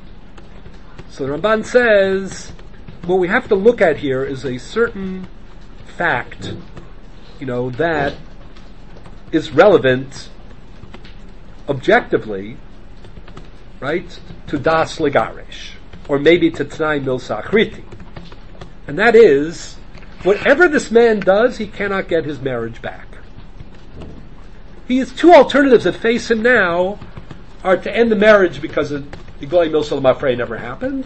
S1: So the Ramban says, what we have to look at here is a certain fact, that is relevant objectively, right, to das legaresh, or maybe to t'nai milsa achriti. And that is, whatever this man does, he cannot get his marriage back. He has two alternatives that face him now, are to end the marriage because the Igolei Milsa L'Mafrei never happened,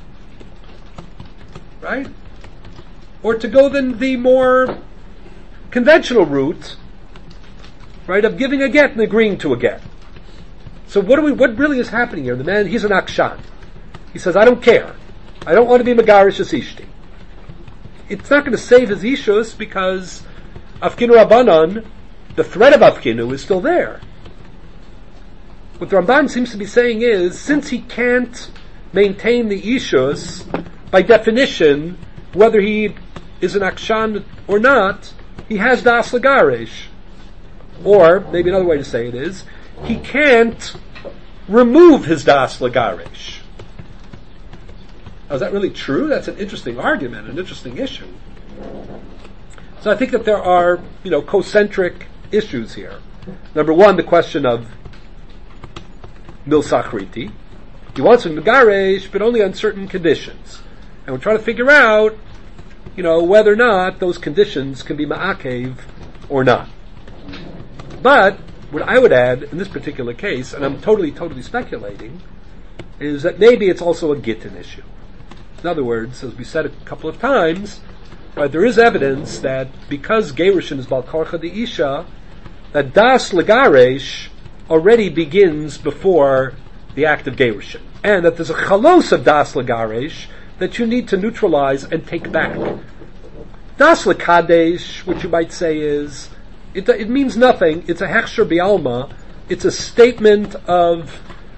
S1: right? Or to go then the more conventional route, right, of giving a get and agreeing to a get. So what really is happening here? The man, he's an akshan. He says, I don't care. I don't want to be Megarish Asishti. it's not going to save his ishus because Afkinu Rabbanan, the threat of Afkinu is still there. What the Ramban seems to be saying is, since he can't maintain the ishus, by definition, whether he is an akshan or not, he has das lagaresh. Or, maybe another way to say it is, he can't remove his das lagaresh. Now, is that really true? That's an interesting argument, an interesting issue. So I think that there are, concentric issues here. Number one, the question of milsachriti. He wants him megaresh, but only on certain conditions. And we're trying to figure out, whether or not those conditions can be ma'akev or not. But what I would add in this particular case, and I'm totally speculating, is that maybe it's also a gittin issue. In other words, as we said a couple of times, right, there is evidence that because Gerushin is Bal Korcha the Isha, that Das Legaresh already begins before the act of Gerushin. And that there's a chalos of Das Legaresh that you need to neutralize and take back. Das Lekadesh, what you might say is, it means nothing. It's a hechsher bialma. It's a statement of,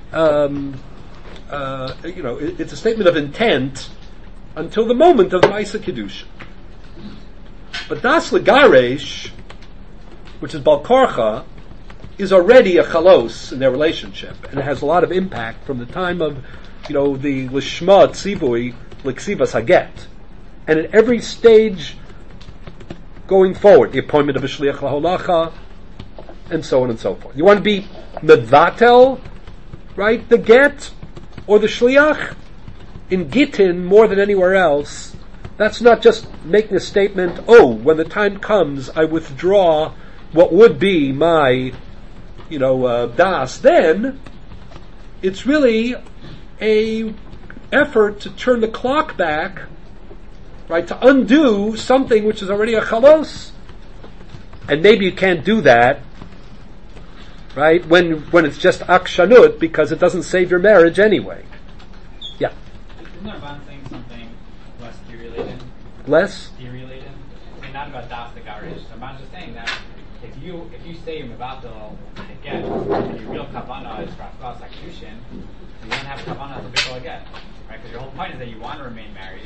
S1: it's a statement of intent until the moment of the Maisa Kedusha. But Das Legaresh, which is Bal Korcha, is already a chalos in their relationship, and it has a lot of impact from the time of, the Lishma Tzivui L'Ksivas Haget. And at every stage going forward, the appointment of a Shliach Laholacha, and so on and so forth. You want to be Mevatel, right, the get, or the Shliach? In Gittin, more than anywhere else, that's not just making a statement, when the time comes, I withdraw what would be my, das. Then, it's really a effort to turn the clock back, right, to undo something which is already a chalos. And maybe you can't do that, right, when it's just akshanut, because it doesn't save your marriage anyway. Yeah.
S2: Isn't Ramban saying something less dear-related?
S1: Less?
S2: Dear-related? I mean, not about das the garish. Ramban's just saying that if you say you're mevatel again, and your real kavanah is for afkas akdushin, you don't have kavanah to bittul again, right? Because your whole point is that you want to remain married.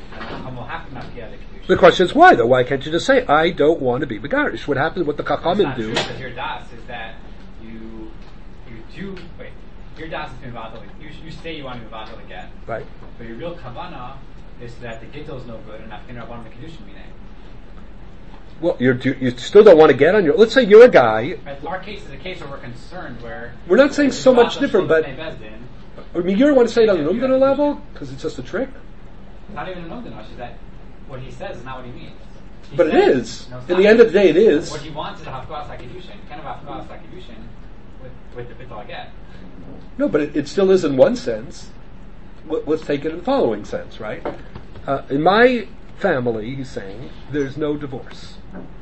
S1: The question is why though? Why can't you just say, I don't want to be begarish? What happens, what the Chachamim do?
S2: Because your das is that you your das is mevatel. You say you want to mevatel again.
S1: Right.
S2: But your real kavanah is that the gittel is no good and afkin rabban the kedushin meaning.
S1: Well, you still don't want to get on your. Let's say you're a guy.
S2: Right, our case is a case where we're concerned where
S1: we're not saying so much different, but I mean, you don't want to say it on the Numdana level because it's just a trick.
S2: It's not even a Numdana. It's that what he says is not what he means.
S1: But it is. In the end of the day, it is.
S2: What he wants is a hafkas hakidushin, kind of hafkas hakidushin with the bittul get.
S1: No, but it still is in one sense. Let's take it in the following sense, right? In my family, he's saying, there's no divorce.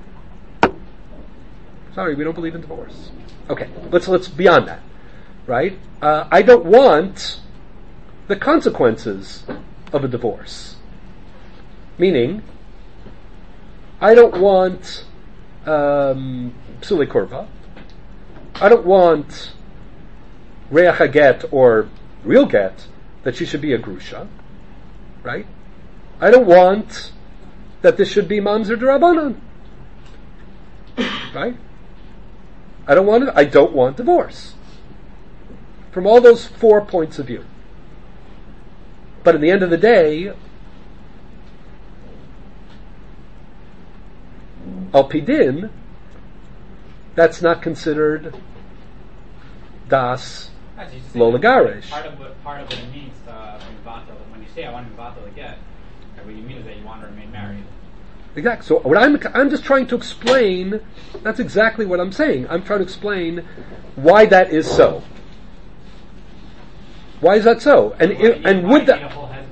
S1: Sorry, we don't believe in divorce. Okay, let's beyond that, right? I don't want the consequences of a divorce. Meaning, I don't want psuli kurva. I don't want reach haget or real get that she should be a grusha, right? I don't want that this should be mamzer d'Rabbanan, right? I don't want divorce. From all those 4 points of view. But at the end of the day, al pidin, that's not considered das lo legarish.
S2: Part of what it means when you say I want to mevatel again, what you mean is that you want to remain married.
S1: Exactly. So what I'm just trying to explain. That's exactly what I'm saying. I'm trying to explain why that is so. Why is that so? And would that?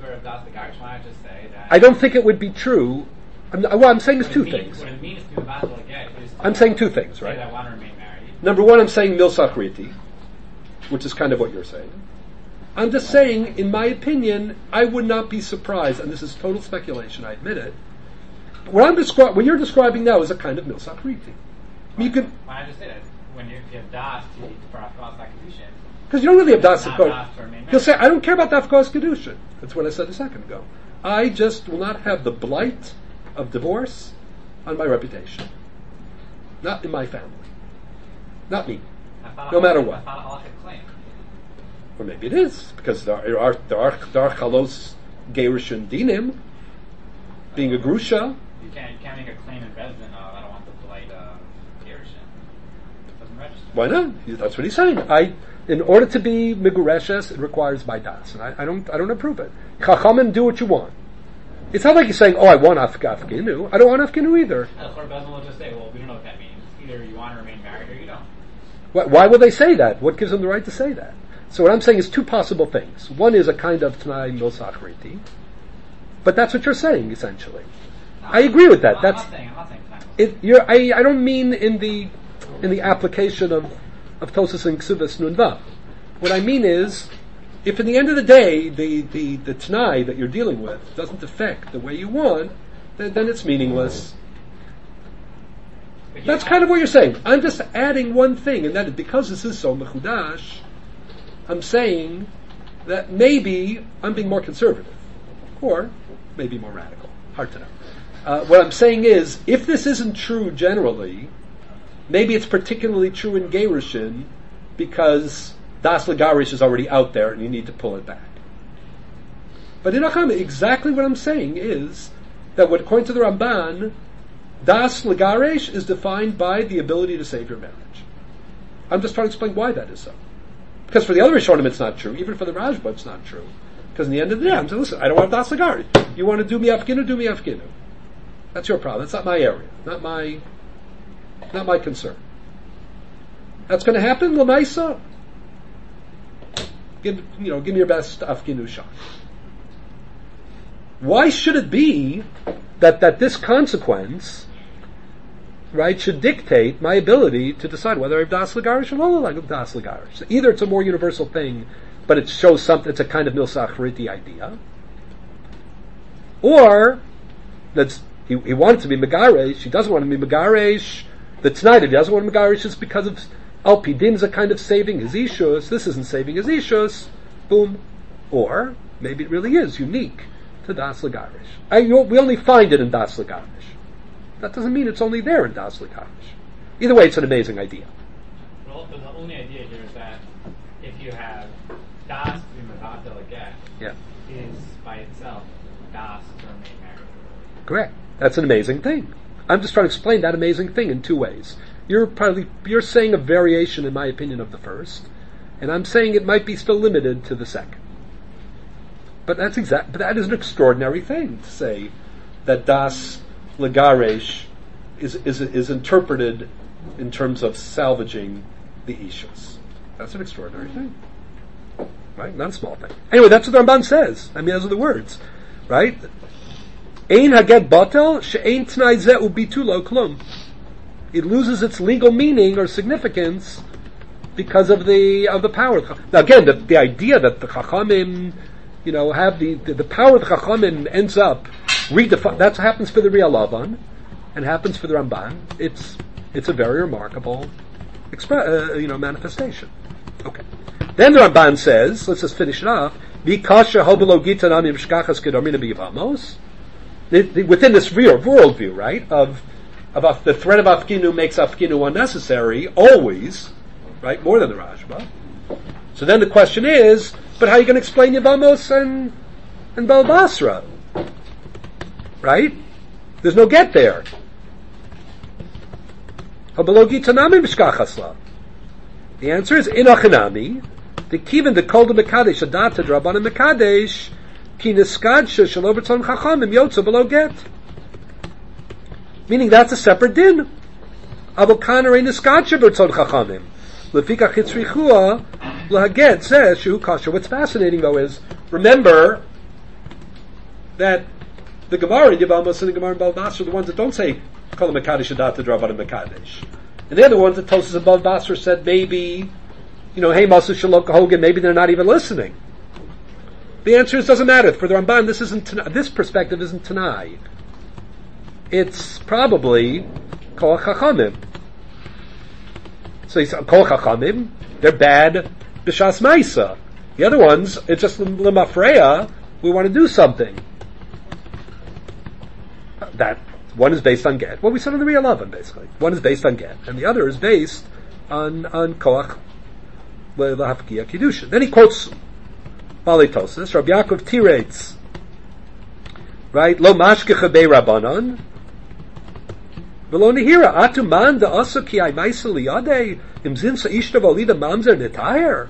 S1: I don't think it would be true. I'm saying is two things.
S2: What it means to mevatel again is.
S1: I'm saying two things, right?
S2: I want to remain married.
S1: Number one, I'm saying milsachriti, which is kind of what you're saying. I'm just saying, in my opinion, I would not be surprised, and this is total speculation, I admit it, what you're describing now is a kind of milsach riti. You can,
S2: When I just say that, when you give das for Afghanis Kedushin,
S1: because you don't really have das
S2: not
S1: Kedushin.
S2: das for main
S1: He'll say, I don't care about the Afghanis Kedushin. That's what I said a second ago. I just will not have the blight of divorce on my reputation. Not in my family. Not me. No matter what.
S2: That's not a halachic claim.
S1: Or maybe it is, because there are chalos gerushin dinim, being a grusha.
S2: You can't make a claim in Bezdin, I don't want the blight of Gerushin. It doesn't register.
S1: Why not? That's what he's saying. In order to be migureshes, it requires my das, and I don't approve it. Chachamim, do what you want. It's not like he's saying, I want Afkinu. I don't want Afkinu either.
S2: The Chor Bezdin will just say, well, we don't know what that means. Either you want to remain married or you don't.
S1: Why will they say that? What gives them the right to say that? So what I'm saying is two possible things. One is a kind of Tanai Milsach Riti, but that's what you're saying, essentially.
S2: No,
S1: I agree with that.
S2: I'm
S1: That's
S2: not saying
S1: I don't mean in the application of Tosas and Ksubas Nun Vav. What I mean is, if in the end of the day the Tanai that you're dealing with doesn't affect the way you want, then it's meaningless. That's kind of what you're saying. I'm just adding one thing, and that is because this is so mechudash, I'm saying that maybe I'm being more conservative, or maybe more radical. Hard to know. What I'm saying is, if this isn't true generally, maybe it's particularly true in Gerushin, because Das Lagarish is already out there and you need to pull it back. But in Acham, exactly what I'm saying is that what, according to the Ramban, Das Lagarish is defined by the ability to save your marriage. I'm just trying to explain why that is so. Because for the other Rishonim it's not true, even for the Rajba it's not true. Because in the end of the day, I'm saying, listen, I don't want Das Lagarish. You want to do me Afkinu, do me Afkinu. That's your problem. That's not my area. Not my concern. That's going to happen, Lamaisa. Give me your best Afkinu shot. Why should it be that this consequence, right, should dictate my ability to decide whether I have Das Lagarish or not like Das Lagarish? Either it's a more universal thing, but it shows something, it's a kind of Milsach Riti idea, or that's he wanted to be Megaresh, he doesn't want to be Megaresh, the Tonight he doesn't want to be Megaresh is because of Alpidin is a kind of saving his Ishus, this isn't saving his Ishus, boom. Or maybe it really is unique to Das Lagarish. We only find it in Das Lagarish. That doesn't mean it's only there in Das Lagarish. Either way, it's an amazing idea.
S2: Well, the only idea here is that if you have Das to be Mevatel again, is by itself Das to remain married.
S1: Correct. That's an amazing thing. I'm just trying to explain that amazing thing in two ways. You're saying a variation, in my opinion, of the first, and I'm saying it might be still limited to the second. But that is an extraordinary thing to say that Das Lagaresh is interpreted in terms of salvaging the Ishus. That's an extraordinary thing. Right? Not a small thing. Anyway, that's what the Ramban says. I mean, those are the words. Right? Ein haget batel she'ein t'nai zeh ubitulo klum. It loses its legal meaning or significance because of the power. Now again, the idea that the Chachamim, have the power of the Chachamim ends up redefined. That happens for the Real Lavan, and happens for the Ramban. It's a very remarkable manifestation. Okay. Then the Ramban says, let's just finish it off. Within this real worldview, right, of the threat of Afkinu makes Afkinu unnecessary, always, right, more than the Rashba. So then the question is, but how are you going to explain Yevamos and Baal Basra? Right? There's no get there. The answer is inachanami. The kivin the kol de mekadesh adata drabanan mekadesh ki niskadsha shelo b'tzon chachamim yotza below get. Meaning that's a separate din. Avokanarei niskadsha b'tzon chachamim lefikach hitzrichua lahaget says shehu kasher. What's fascinating though is remember that the Gemara in Yevamos and the Gemara in Baal Basra are the ones that don't say kol mekadesh adata drabanan mekadesh. And they're the ones that Tosas above Basra said maybe, hey Masu Shalok Hogan, maybe they're not even listening. The answer is doesn't matter. For the Ramban, this perspective isn't Tanai. it's probably Kol Chachamim. So he said, Kol Chachamim, they're bad b'shas ma'isa. The other ones, it's just l'mafreya, we want to do something. That one is based on get. What we said on the Real Oven, basically. One is based on get, and the other is based on koach l'hafkiya kiddushin. Then he quotes Balei Tosas, Rabbi Yaakov Tiretz, right? Lo mashkecha bei Rabbanon, v'lo nehira atu man da'asa ki ay ma'isa liyadei im zin sa'ishta v'olida mamzer netayer.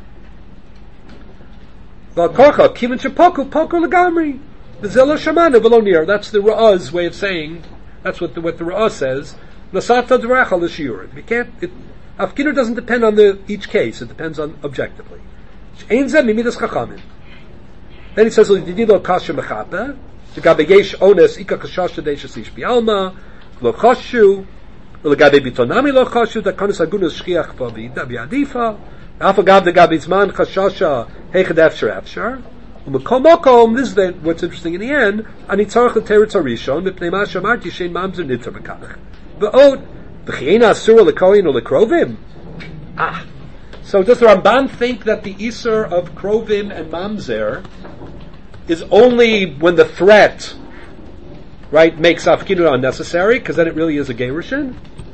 S1: V'al kiven shepoku poku l'gamri. V'zelo shamanu v'lo nehira. That's the Ra'ah's way of saying. That's what the Ra'ah says. Nasata d'recha l'shiurim. You can't. Afkinu doesn't depend on each case. It depends on objectively. Ein zeh mimidas chachamim. Then he says, "L'didilo kasher mechape." L'gabe yesh ones ika kashash tadei shasish bialma lo chashu. L'gabe bitonami lo chashu. Da konis agunus shchiach b'adifa. Afagav l'gabe zman chashasha heichad efshar efshar. U'mekom this is what's interesting in the end. Ani tzarich l'teretz harishon mipnei ma shamarti shein mamzer nitzer b'kach. V'od v'cheina asura l'koyin u'lekrovim. So does the Ramban think that the Isur of Krovim and Mamzer is only when the threat, right, makes Afkinu unnecessary, because then it really is a Gerushin?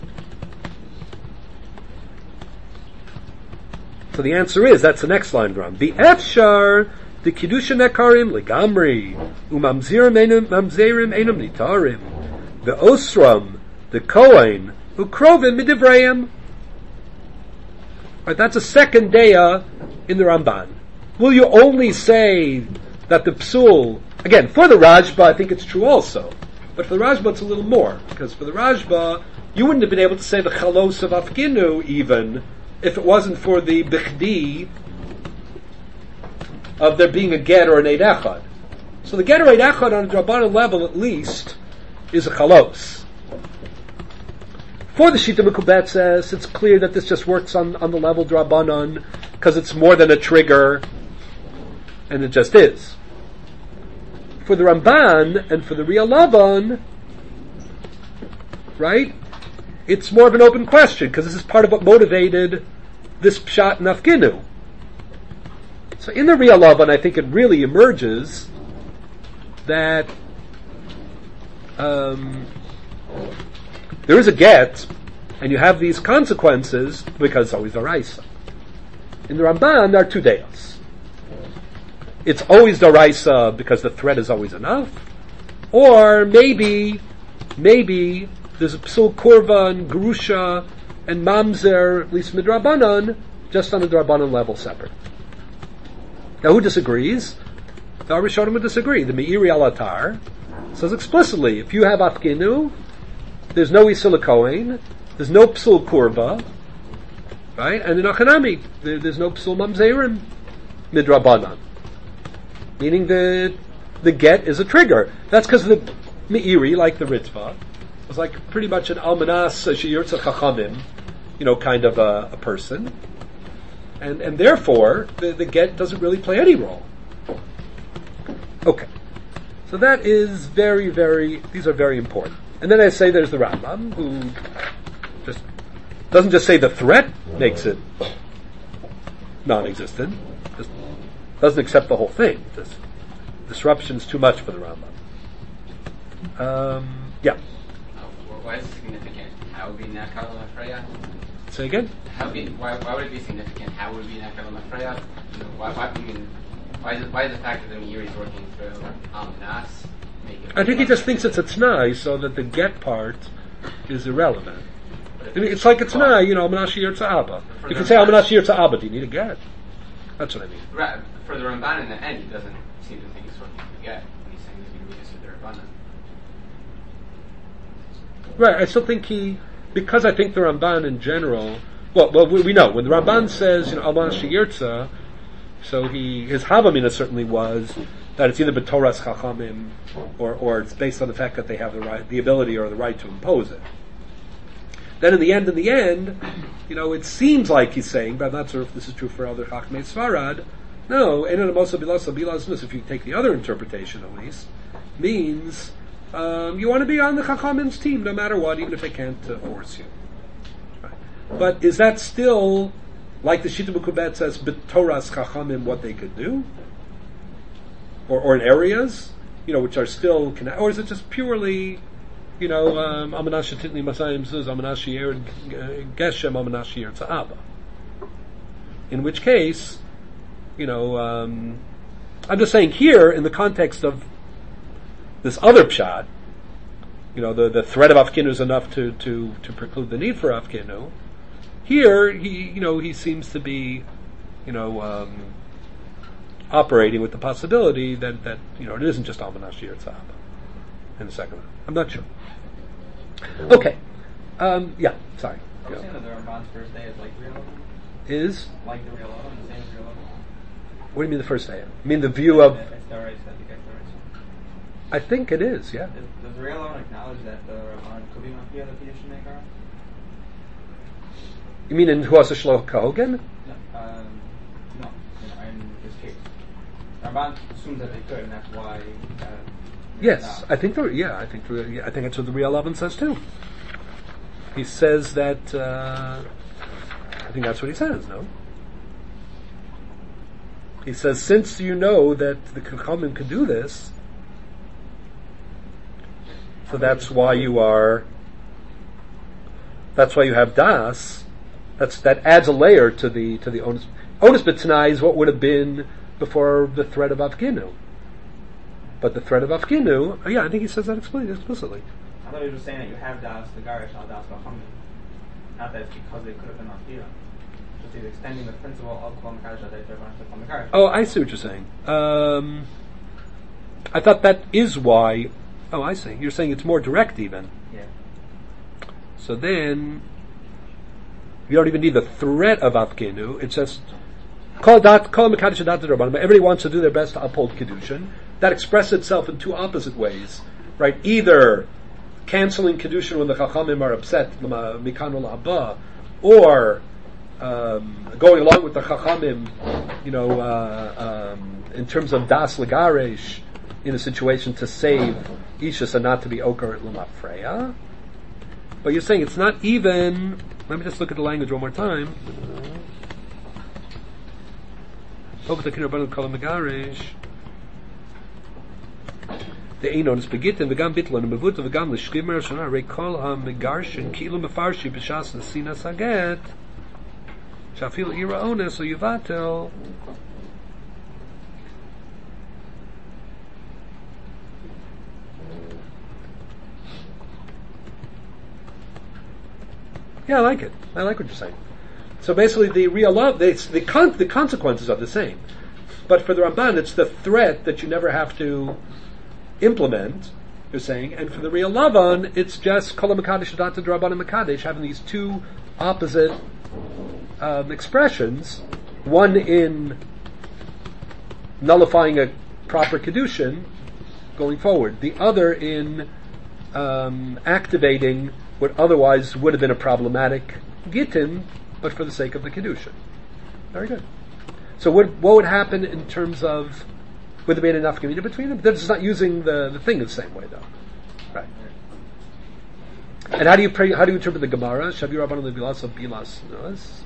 S1: So the answer is, that's the next line, Ram. The Efshar, the Kiddushin Ekarim, Legamri, Umamzerim Enam Nitarim, the Osram, the Kohen, Ukrovim Midivreim. Right, that's a second daya in the Ramban. Will you only say that the psul, again, for the Rajba, I think it's true also, but for the Rajba it's a little more, because for the Rajba, you wouldn't have been able to say the chalos of Afkinu even if it wasn't for the bichdi of there being a get or an eid echad. So the get or eid echad on a Drabanan level at least is a chalos. For the Shita Mekubetzes, it's clear that this just works on the level Drabanan, because it's more than a trigger, and it just is. For the Ramban, and for the Real Lavan, right, it's more of an open question, because this is part of what motivated this Pshat in Afkinu. So in the Real Lavan, I think it really emerges that there is a get, and you have these consequences because it's always daraisa. In the Ramban, there are two deyos. It's always daraisa because the threat is always enough, or maybe there's a psul kurva and gerusha and mamzer, at least midrabanan, just on the drabanan level separate. Now, who disagrees? The Arishonim would disagree. The Meiri Alatar says explicitly, if you have Afkinu, there's no Isil Kohen, there's no Psul Kurva, right? And in Achanami, there's no Psul Mamzerim Midrabanan. Meaning the get is a trigger. That's because the Meiri, like the Ritva, was like pretty much an Almanas Sheyurtza Chachamim, kind of a person. And therefore, the get doesn't really play any role. Okay. So that is these are very important. And then I say there's the Rambam, who just doesn't just say the threat makes it non-existent, just doesn't accept the whole thing. This disruption's too much for the Rambam. Yeah.
S3: Why is it significant? How would be Nakal Mafreya?
S1: Say again?
S3: Why would it be significant? How would it be Nakal Mafreya? Why is the fact that the Meiri is working through Nas?
S1: I think he just thinks it's a t'nai, so that the get part is irrelevant. I mean, it's like a t'nai, Amanashi Yirtza Abba. You can say Amanashi Yirtza Abba, do you need a get? That's what I mean.
S3: Right. For the Ramban in the end, he doesn't seem to think it's working for the get. He's saying he's going to reduce it to Ramban.
S1: Right, I still think because I think the Ramban in general, well, we know, when the Ramban says, Amanashi Yirtza, so his Havamina certainly was that it's either b'toras chachamim or it's based on the fact that they have the ability or the right to impose it. Then in the end, it seems like he's saying, but I'm not sure if this is true for other Chachmei Sfarad. No, if you take the other interpretation at least, means you want to be on the Chachamim's team no matter what, even if they can't force you. Right. But is that still, like the Shita Mekubet says, B'Toras Chachamim, what they could do? Or in areas, which are still, or is it just purely, Amanash Titni Masayim Zuz, Amanash Yer Geshem, Amanash Yer Tza'aba? In which case, I'm just saying here, in the context of this other pshat, the threat of Afkinu is enough to preclude the need for Afkinu. Here, he seems to be, operating with the possibility that it isn't just Almanash Yer Tza'aba in the second one. I'm not sure. Okay. Yeah, sorry.
S4: Are we saying that the Ramban's first day is like real level?
S1: Is?
S4: Like the real level, the same as real level?
S1: What do you mean the first day? I mean the view of...
S4: It's the right, I think it's the right.
S1: I think it is, yeah.
S4: Does the real level acknowledge that the Ramban could be Mafia, the Piyush Maker?
S1: You mean in Huasa Shloch Kahogen?
S4: No, in this case. Ramban assumes that they could, and that's why...
S1: Yes, I think I think that's what the Real Oven says too. He says that, I think that's what he says, no? He says, since you know that the Chachamim could do this, so that's why you have Das. That adds a layer to the onus. Onus b'tnai is what would have been before the threat of Avkinu. But the threat of Afkinu, I think he says that explicitly.
S4: I thought he was saying that you have Das, the Garish, al Das Chachamim. Not that it's because they could have been Mafia. Just he's extending the principle of Kol Mekadosh that they're going to Kol Mekadosh.
S1: Oh, I see what you're saying. I thought that is why. Oh, I see. You're saying it's more direct even.
S4: Yeah.
S1: So then, you don't even need the threat of Afkinu. It's just Kol Mekadosh Adat Rabbanim. Everybody wants to do their best to uphold Kedushin. That expresses itself in two opposite ways, right? Either canceling Kedushin when the Chachamim are upset, Mikan ul Abba, or going along with the Chachamim, in terms of Das Lagaresh, in a situation to save Ishus and not to be Oker L'mafreya. But you're saying it's not even, let me just look at the language one more time. The Einon is begitin v'gam bitlan mevut v'gam l'shchimer shana rekol ha-megarshin kilu mefarshi b'shas l'sina saget shafil ira ones o yuvatel I like it. I like what you're saying. So basically the real love, the consequences are the same. But for the Ramban, it's the threat that you never have to implement, you're saying, and for the real Lavan, it's just Kol HaMekadesh Adat D'Rabbanan Mekadesh, having these two opposite expressions, one in nullifying a proper Kedushin going forward, the other in activating what otherwise would have been a problematic Gittin, but for the sake of the Kedushin. Very good. So what would happen in terms of, would there be enough community between them? That's not using the thing the same way, though. Right. And how do you interpret the Gemara? Shavir Rabbanan Levilas of Bilas Nos?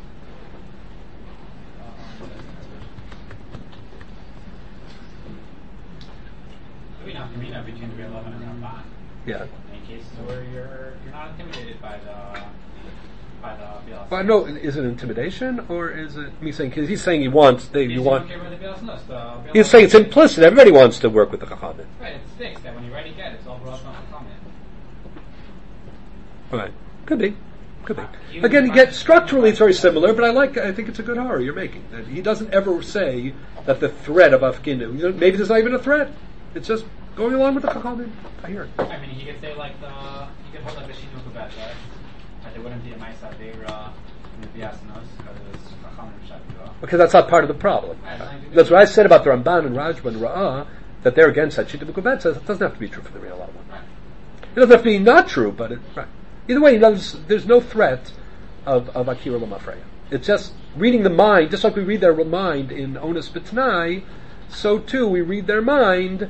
S2: Between the real love and Ramban.
S1: Yeah.
S2: In cases where you're not intimidated by the Bilas.
S1: Well, no, is it intimidation or is it me saying? Because he's saying he wants. He's saying it's implicit. Everybody wants to work with the Chachamim.
S2: Right. It sticks that when you write again, it's all brought up on Chachamim.
S1: Right. Could be. Again, you get structurally it's very similar, but I think it's a good horror you're making. That he doesn't ever say that the threat of Afkinu. Maybe there's not even a threat. It's just going along with the Chachamim. I hear it.
S2: I mean, he could say like he could hold like the Shinu Kubet, right? That there wouldn't be a Maisa Beira in the Biasnos because it's Chachamim Shavua.
S1: Because that's not part of the problem. That's what I said about the Ramban and Rajba and Ra'ah, that they're against that Shita B'Kubet says it doesn't have to be true for the real one. Right. It doesn't have to be not true, but right. Either way, there's no threat of Akira L'Mafreya. It's just reading the mind, just like we read their mind in Onus B'Tnai, so too we read their mind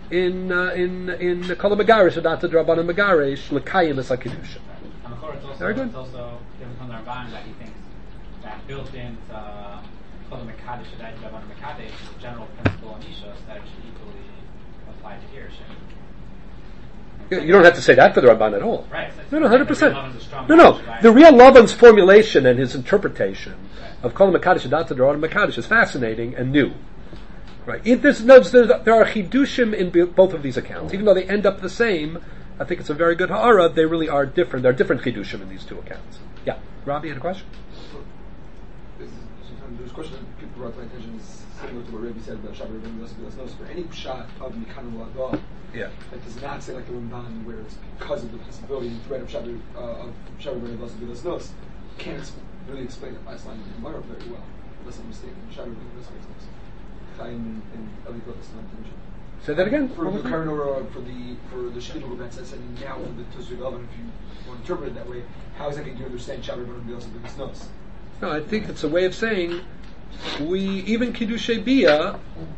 S1: in Kol Megarish Adata Drabanan Megarish L'Kayim Es HaKiddushin.
S2: And of course,
S1: Very good.
S2: it's also given from the Ramban that he thinks that built into Kol Mekadesh Adata Drabanan Mekadesh is a general principle in Ishos that it should equally apply to Kirushim.
S1: You don't have to say that for the Ramban at all.
S2: Right.
S1: No, 100%.
S2: No.
S1: No. The real Lavan's formulation and his interpretation of Kol Mekadesh Adata Drabanan Mekadesh is fascinating and new. Right. There are chidushim in both of these accounts, even though they end up the same. I think it's a very good ha'ara. They really are different. There are different chidushim in these two accounts. Yeah, Robbie had a question.
S5: There's a question that people brought to my attention is similar to what Rabbi said about Shabbat Rabbeinu Bilas for any shot of Mikanu La'Dah.
S1: Yeah.
S5: That does not say like the Ramban, where it's because of the possibility and threat of Shabbat Rabbeinu Bilas can't really explain that last line in the Gemara very well, unless I'm mistaken. Shabbat Rabbeinu Bilas makes no sense.
S1: Say that again.
S5: For the Karnora, for the Shkidul events, I said now for the Tosfot Elven, if you want to interpret it that way, how exactly do you understand Shabbat Rabbeinu Bilas Nos?
S1: No, I think it's a way of saying even Kiddushay Bia,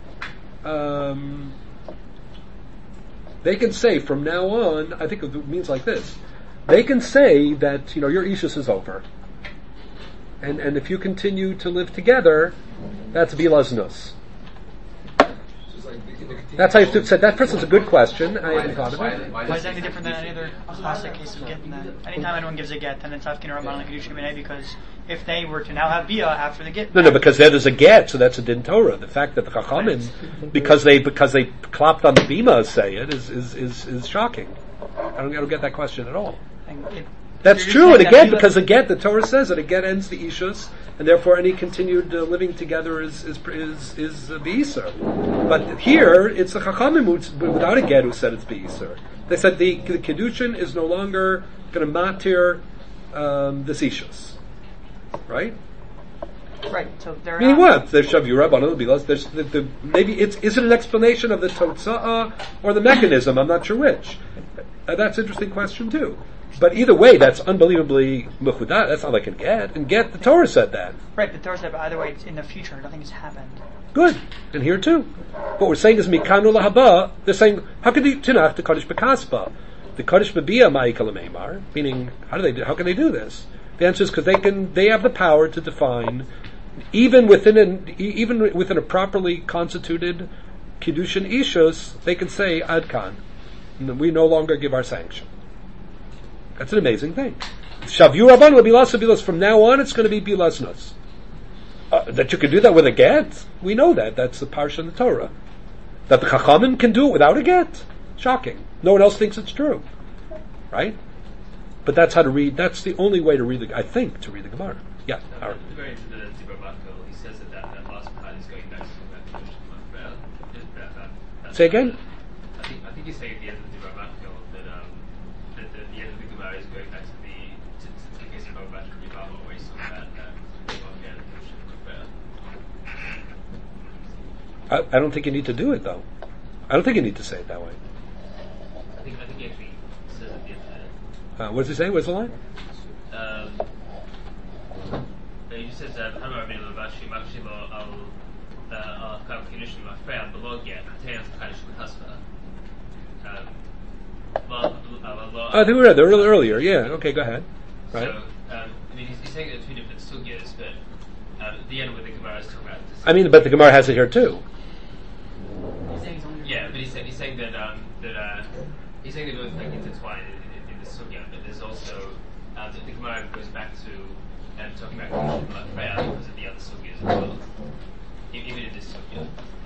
S1: they can say from now on. I think it means like this: they can say that your Ishus is over, and if you continue to live together, that's Bilas Nos. That's how you said. That person's a good question. I haven't thought of it.
S6: Why is that any different than any other classic case of getting that? Anytime anyone gives a get, then it's Afkin or Rabban and Kedusha B'nai, because if they were to now have Bia after the get,
S1: no, because there's a get, so that's a din Torah. The fact that the Chachamim, because they clopped on the bima, say it is shocking. I don't get that question at all. That's true, and again, because again, the Torah says that again ends the Ishus, and therefore any continued living together is B'Yisr. But here, it's the Chachamim without a get who said it's B'Yisr. They said the Kiddushin is no longer going to matir this Ishus. Right?
S6: Right, so they're
S1: meaning what? There's Shavura, Banal Bilas, there's maybe is it an explanation of the Totza'ah or the mechanism? I'm not sure which. That's an interesting question too. But either way, that's unbelievably mechudah. That's not like a get. And get, the Torah said that.
S6: Right, the Torah said, but either way, it's in the future. Nothing has happened.
S1: Good. And here too. What we're saying is mikanu lahaba. They're saying, how can you tinach the Kodesh B'Kaspa? The Kodesh B'Bia ma'ikal meimar. Meaning, how can they do this? The answer is because they have the power to define, even within a properly constituted Kiddushin Ishus, they can say, Adkan. We no longer give our sanction. That's an amazing thing. Shavu Rabban will be bilas. From now on, it's going to be bilas nos. That you can do that with a get, we know that. That's the parsha in the Torah. That the Chachamim can do it without a get, shocking. No one else thinks it's true, right? But that's how to read. That's the only way to read the. I think to read the Gemara. Yeah.
S7: Going to the Zibur Matko, he says that last part is going back to the
S1: Say again.
S7: I think he's saying at the end of the Zibur Matko that the end of the Gemara is going back to the case of Rabban Yibama, where he saw that
S1: I don't think you need to do it though. I don't think you need to say it that way.
S7: I think he actually says at the end of it.
S1: What does he say? Where's the line?
S7: He just says Hamar bin Lavashi Makshimo al Kav Kiddushin Mafreya Belog Yet Hatayans Kaddish B'Kaspa.
S1: I think we read that earlier. Yeah. Okay. Go ahead. Right.
S7: So he's saying there are two different sugyas, but at the end where the Gemara is talking about this.
S1: But the Gemara has it here too.
S7: Yeah, but he's saying that he's saying they both like intertwined in the sugya, but there's also the Gemara goes back to talking about Kiddushin Mafreya because of the other sugyas as well, even in this sugya.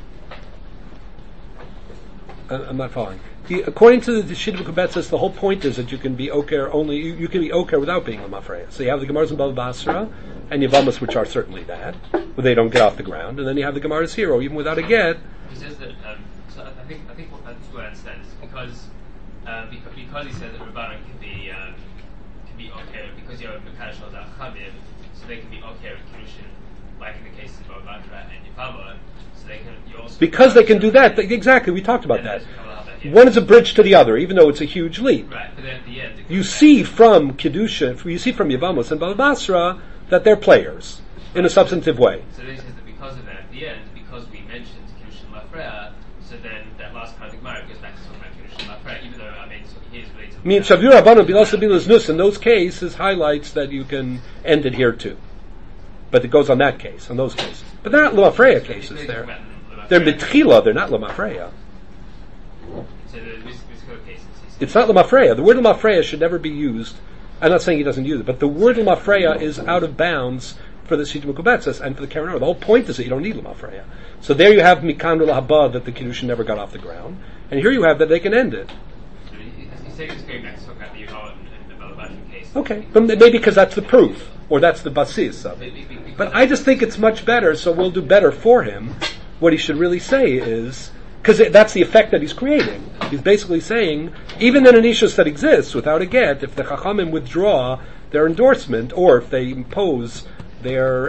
S1: I'm not following. According to the Shita B'Kubetzes, the whole point is that you can be oker only. You can be oker without being a mafreya. So you have the Gemaras in Bava Basra and Yavamas, which are certainly that, where they don't get off the ground, and then you have the Gemaras here, or even without a get.
S7: He says that. So I think what I understand is because he says that Rabbanan can be oker because you have Mekadosh al Chavim, so they can be oker with Kiddushin, like in the cases of Bava Basra and Yavama. So they can.
S1: Because they can do that. Exactly, we talked about that. One is a bridge to the other, even though it's a huge leap.
S7: Right, but then at the end,
S1: you see from Kedusha, you see from Yavamos and Bava Basra that they're players in a substantive way.
S7: So he says that because of that, at the end, because we mentioned Kiddushin Mafreya, So then that last part of the Gemara goes back to talking about Kedushin Lafreya, even though I mean so he is related to
S1: I mean, Shavir Rabbanon Bilasa Bilas Nus in those cases highlights that you can end it here too. But it goes on that case, on those cases. But they're not Lamafreya cases. They're Mitchila, they're not Lamafreya.
S7: So the Miskot cases.
S1: It's not Lamafreya. The word Lamafreya should never be used. I'm not saying he doesn't use it, but the word Lamafreya is out of bounds for the Shita Mekubetzes and for the Karen Orah. The whole point is that you don't need Lamafreya. So there you have Mikan Haba that the Kiddushin never got off the ground. And here you have that they can end it.
S7: You say it's going back to talk about the Yehovah and the Balabashim case.
S1: Okay. But maybe because that's the proof, or that's the basis of it. But I just think it's much better, so we'll do better for him. What he should really say is, because that's the effect that he's creating. He's basically saying, even in an ishus that exists without a get, if the Chachamim withdraw their endorsement, or if they impose their,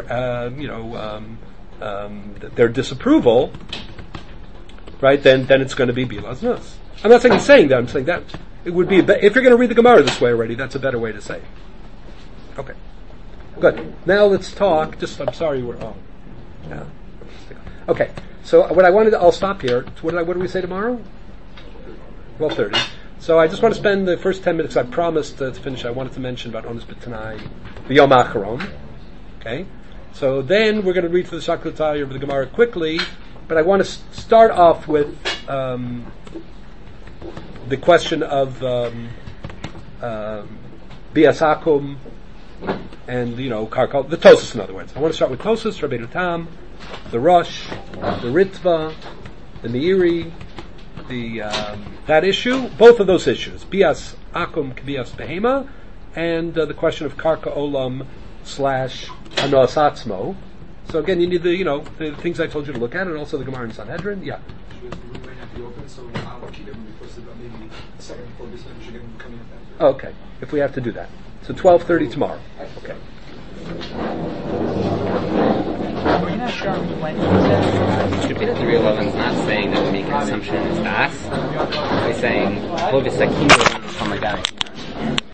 S1: their disapproval, right? Then it's going to be Bilaz Nus. I'm not saying he's saying that. I'm saying that it would be if you're going to read the Gemara this way already. That's a better way to say it. Okay, good. Now let's talk. I'm sorry. Yeah. Okay. So what I wanted to, I'll stop here. What do we say tomorrow? 12:30. So I just want to spend the first 10 minutes. I promised to finish. I wanted to mention about Onus B'Tanai, the Yom Acharon. Okay. So then we're going to read for the Shaklatay over the Gemara quickly, but I want to start off with the question of Bias Akum and Karkal, the Tosas, in other words. I want to start with Tosas, Rabbeinu Tam, the Rosh, the Ritva, the Meiri, that issue, both of those issues, Bias Akum, Bias Behema, and the question of Karka Olam / Hanos Atzmo. So again, you need the things I told you to look at, and also the Gemara in Sanhedrin. Yeah. Okay, if we have to do that. So 12:30 tomorrow. Okay.
S6: We're not sure when he said.
S3: Should be that the real Levin's not saying that we make an assumption in his das. He's saying,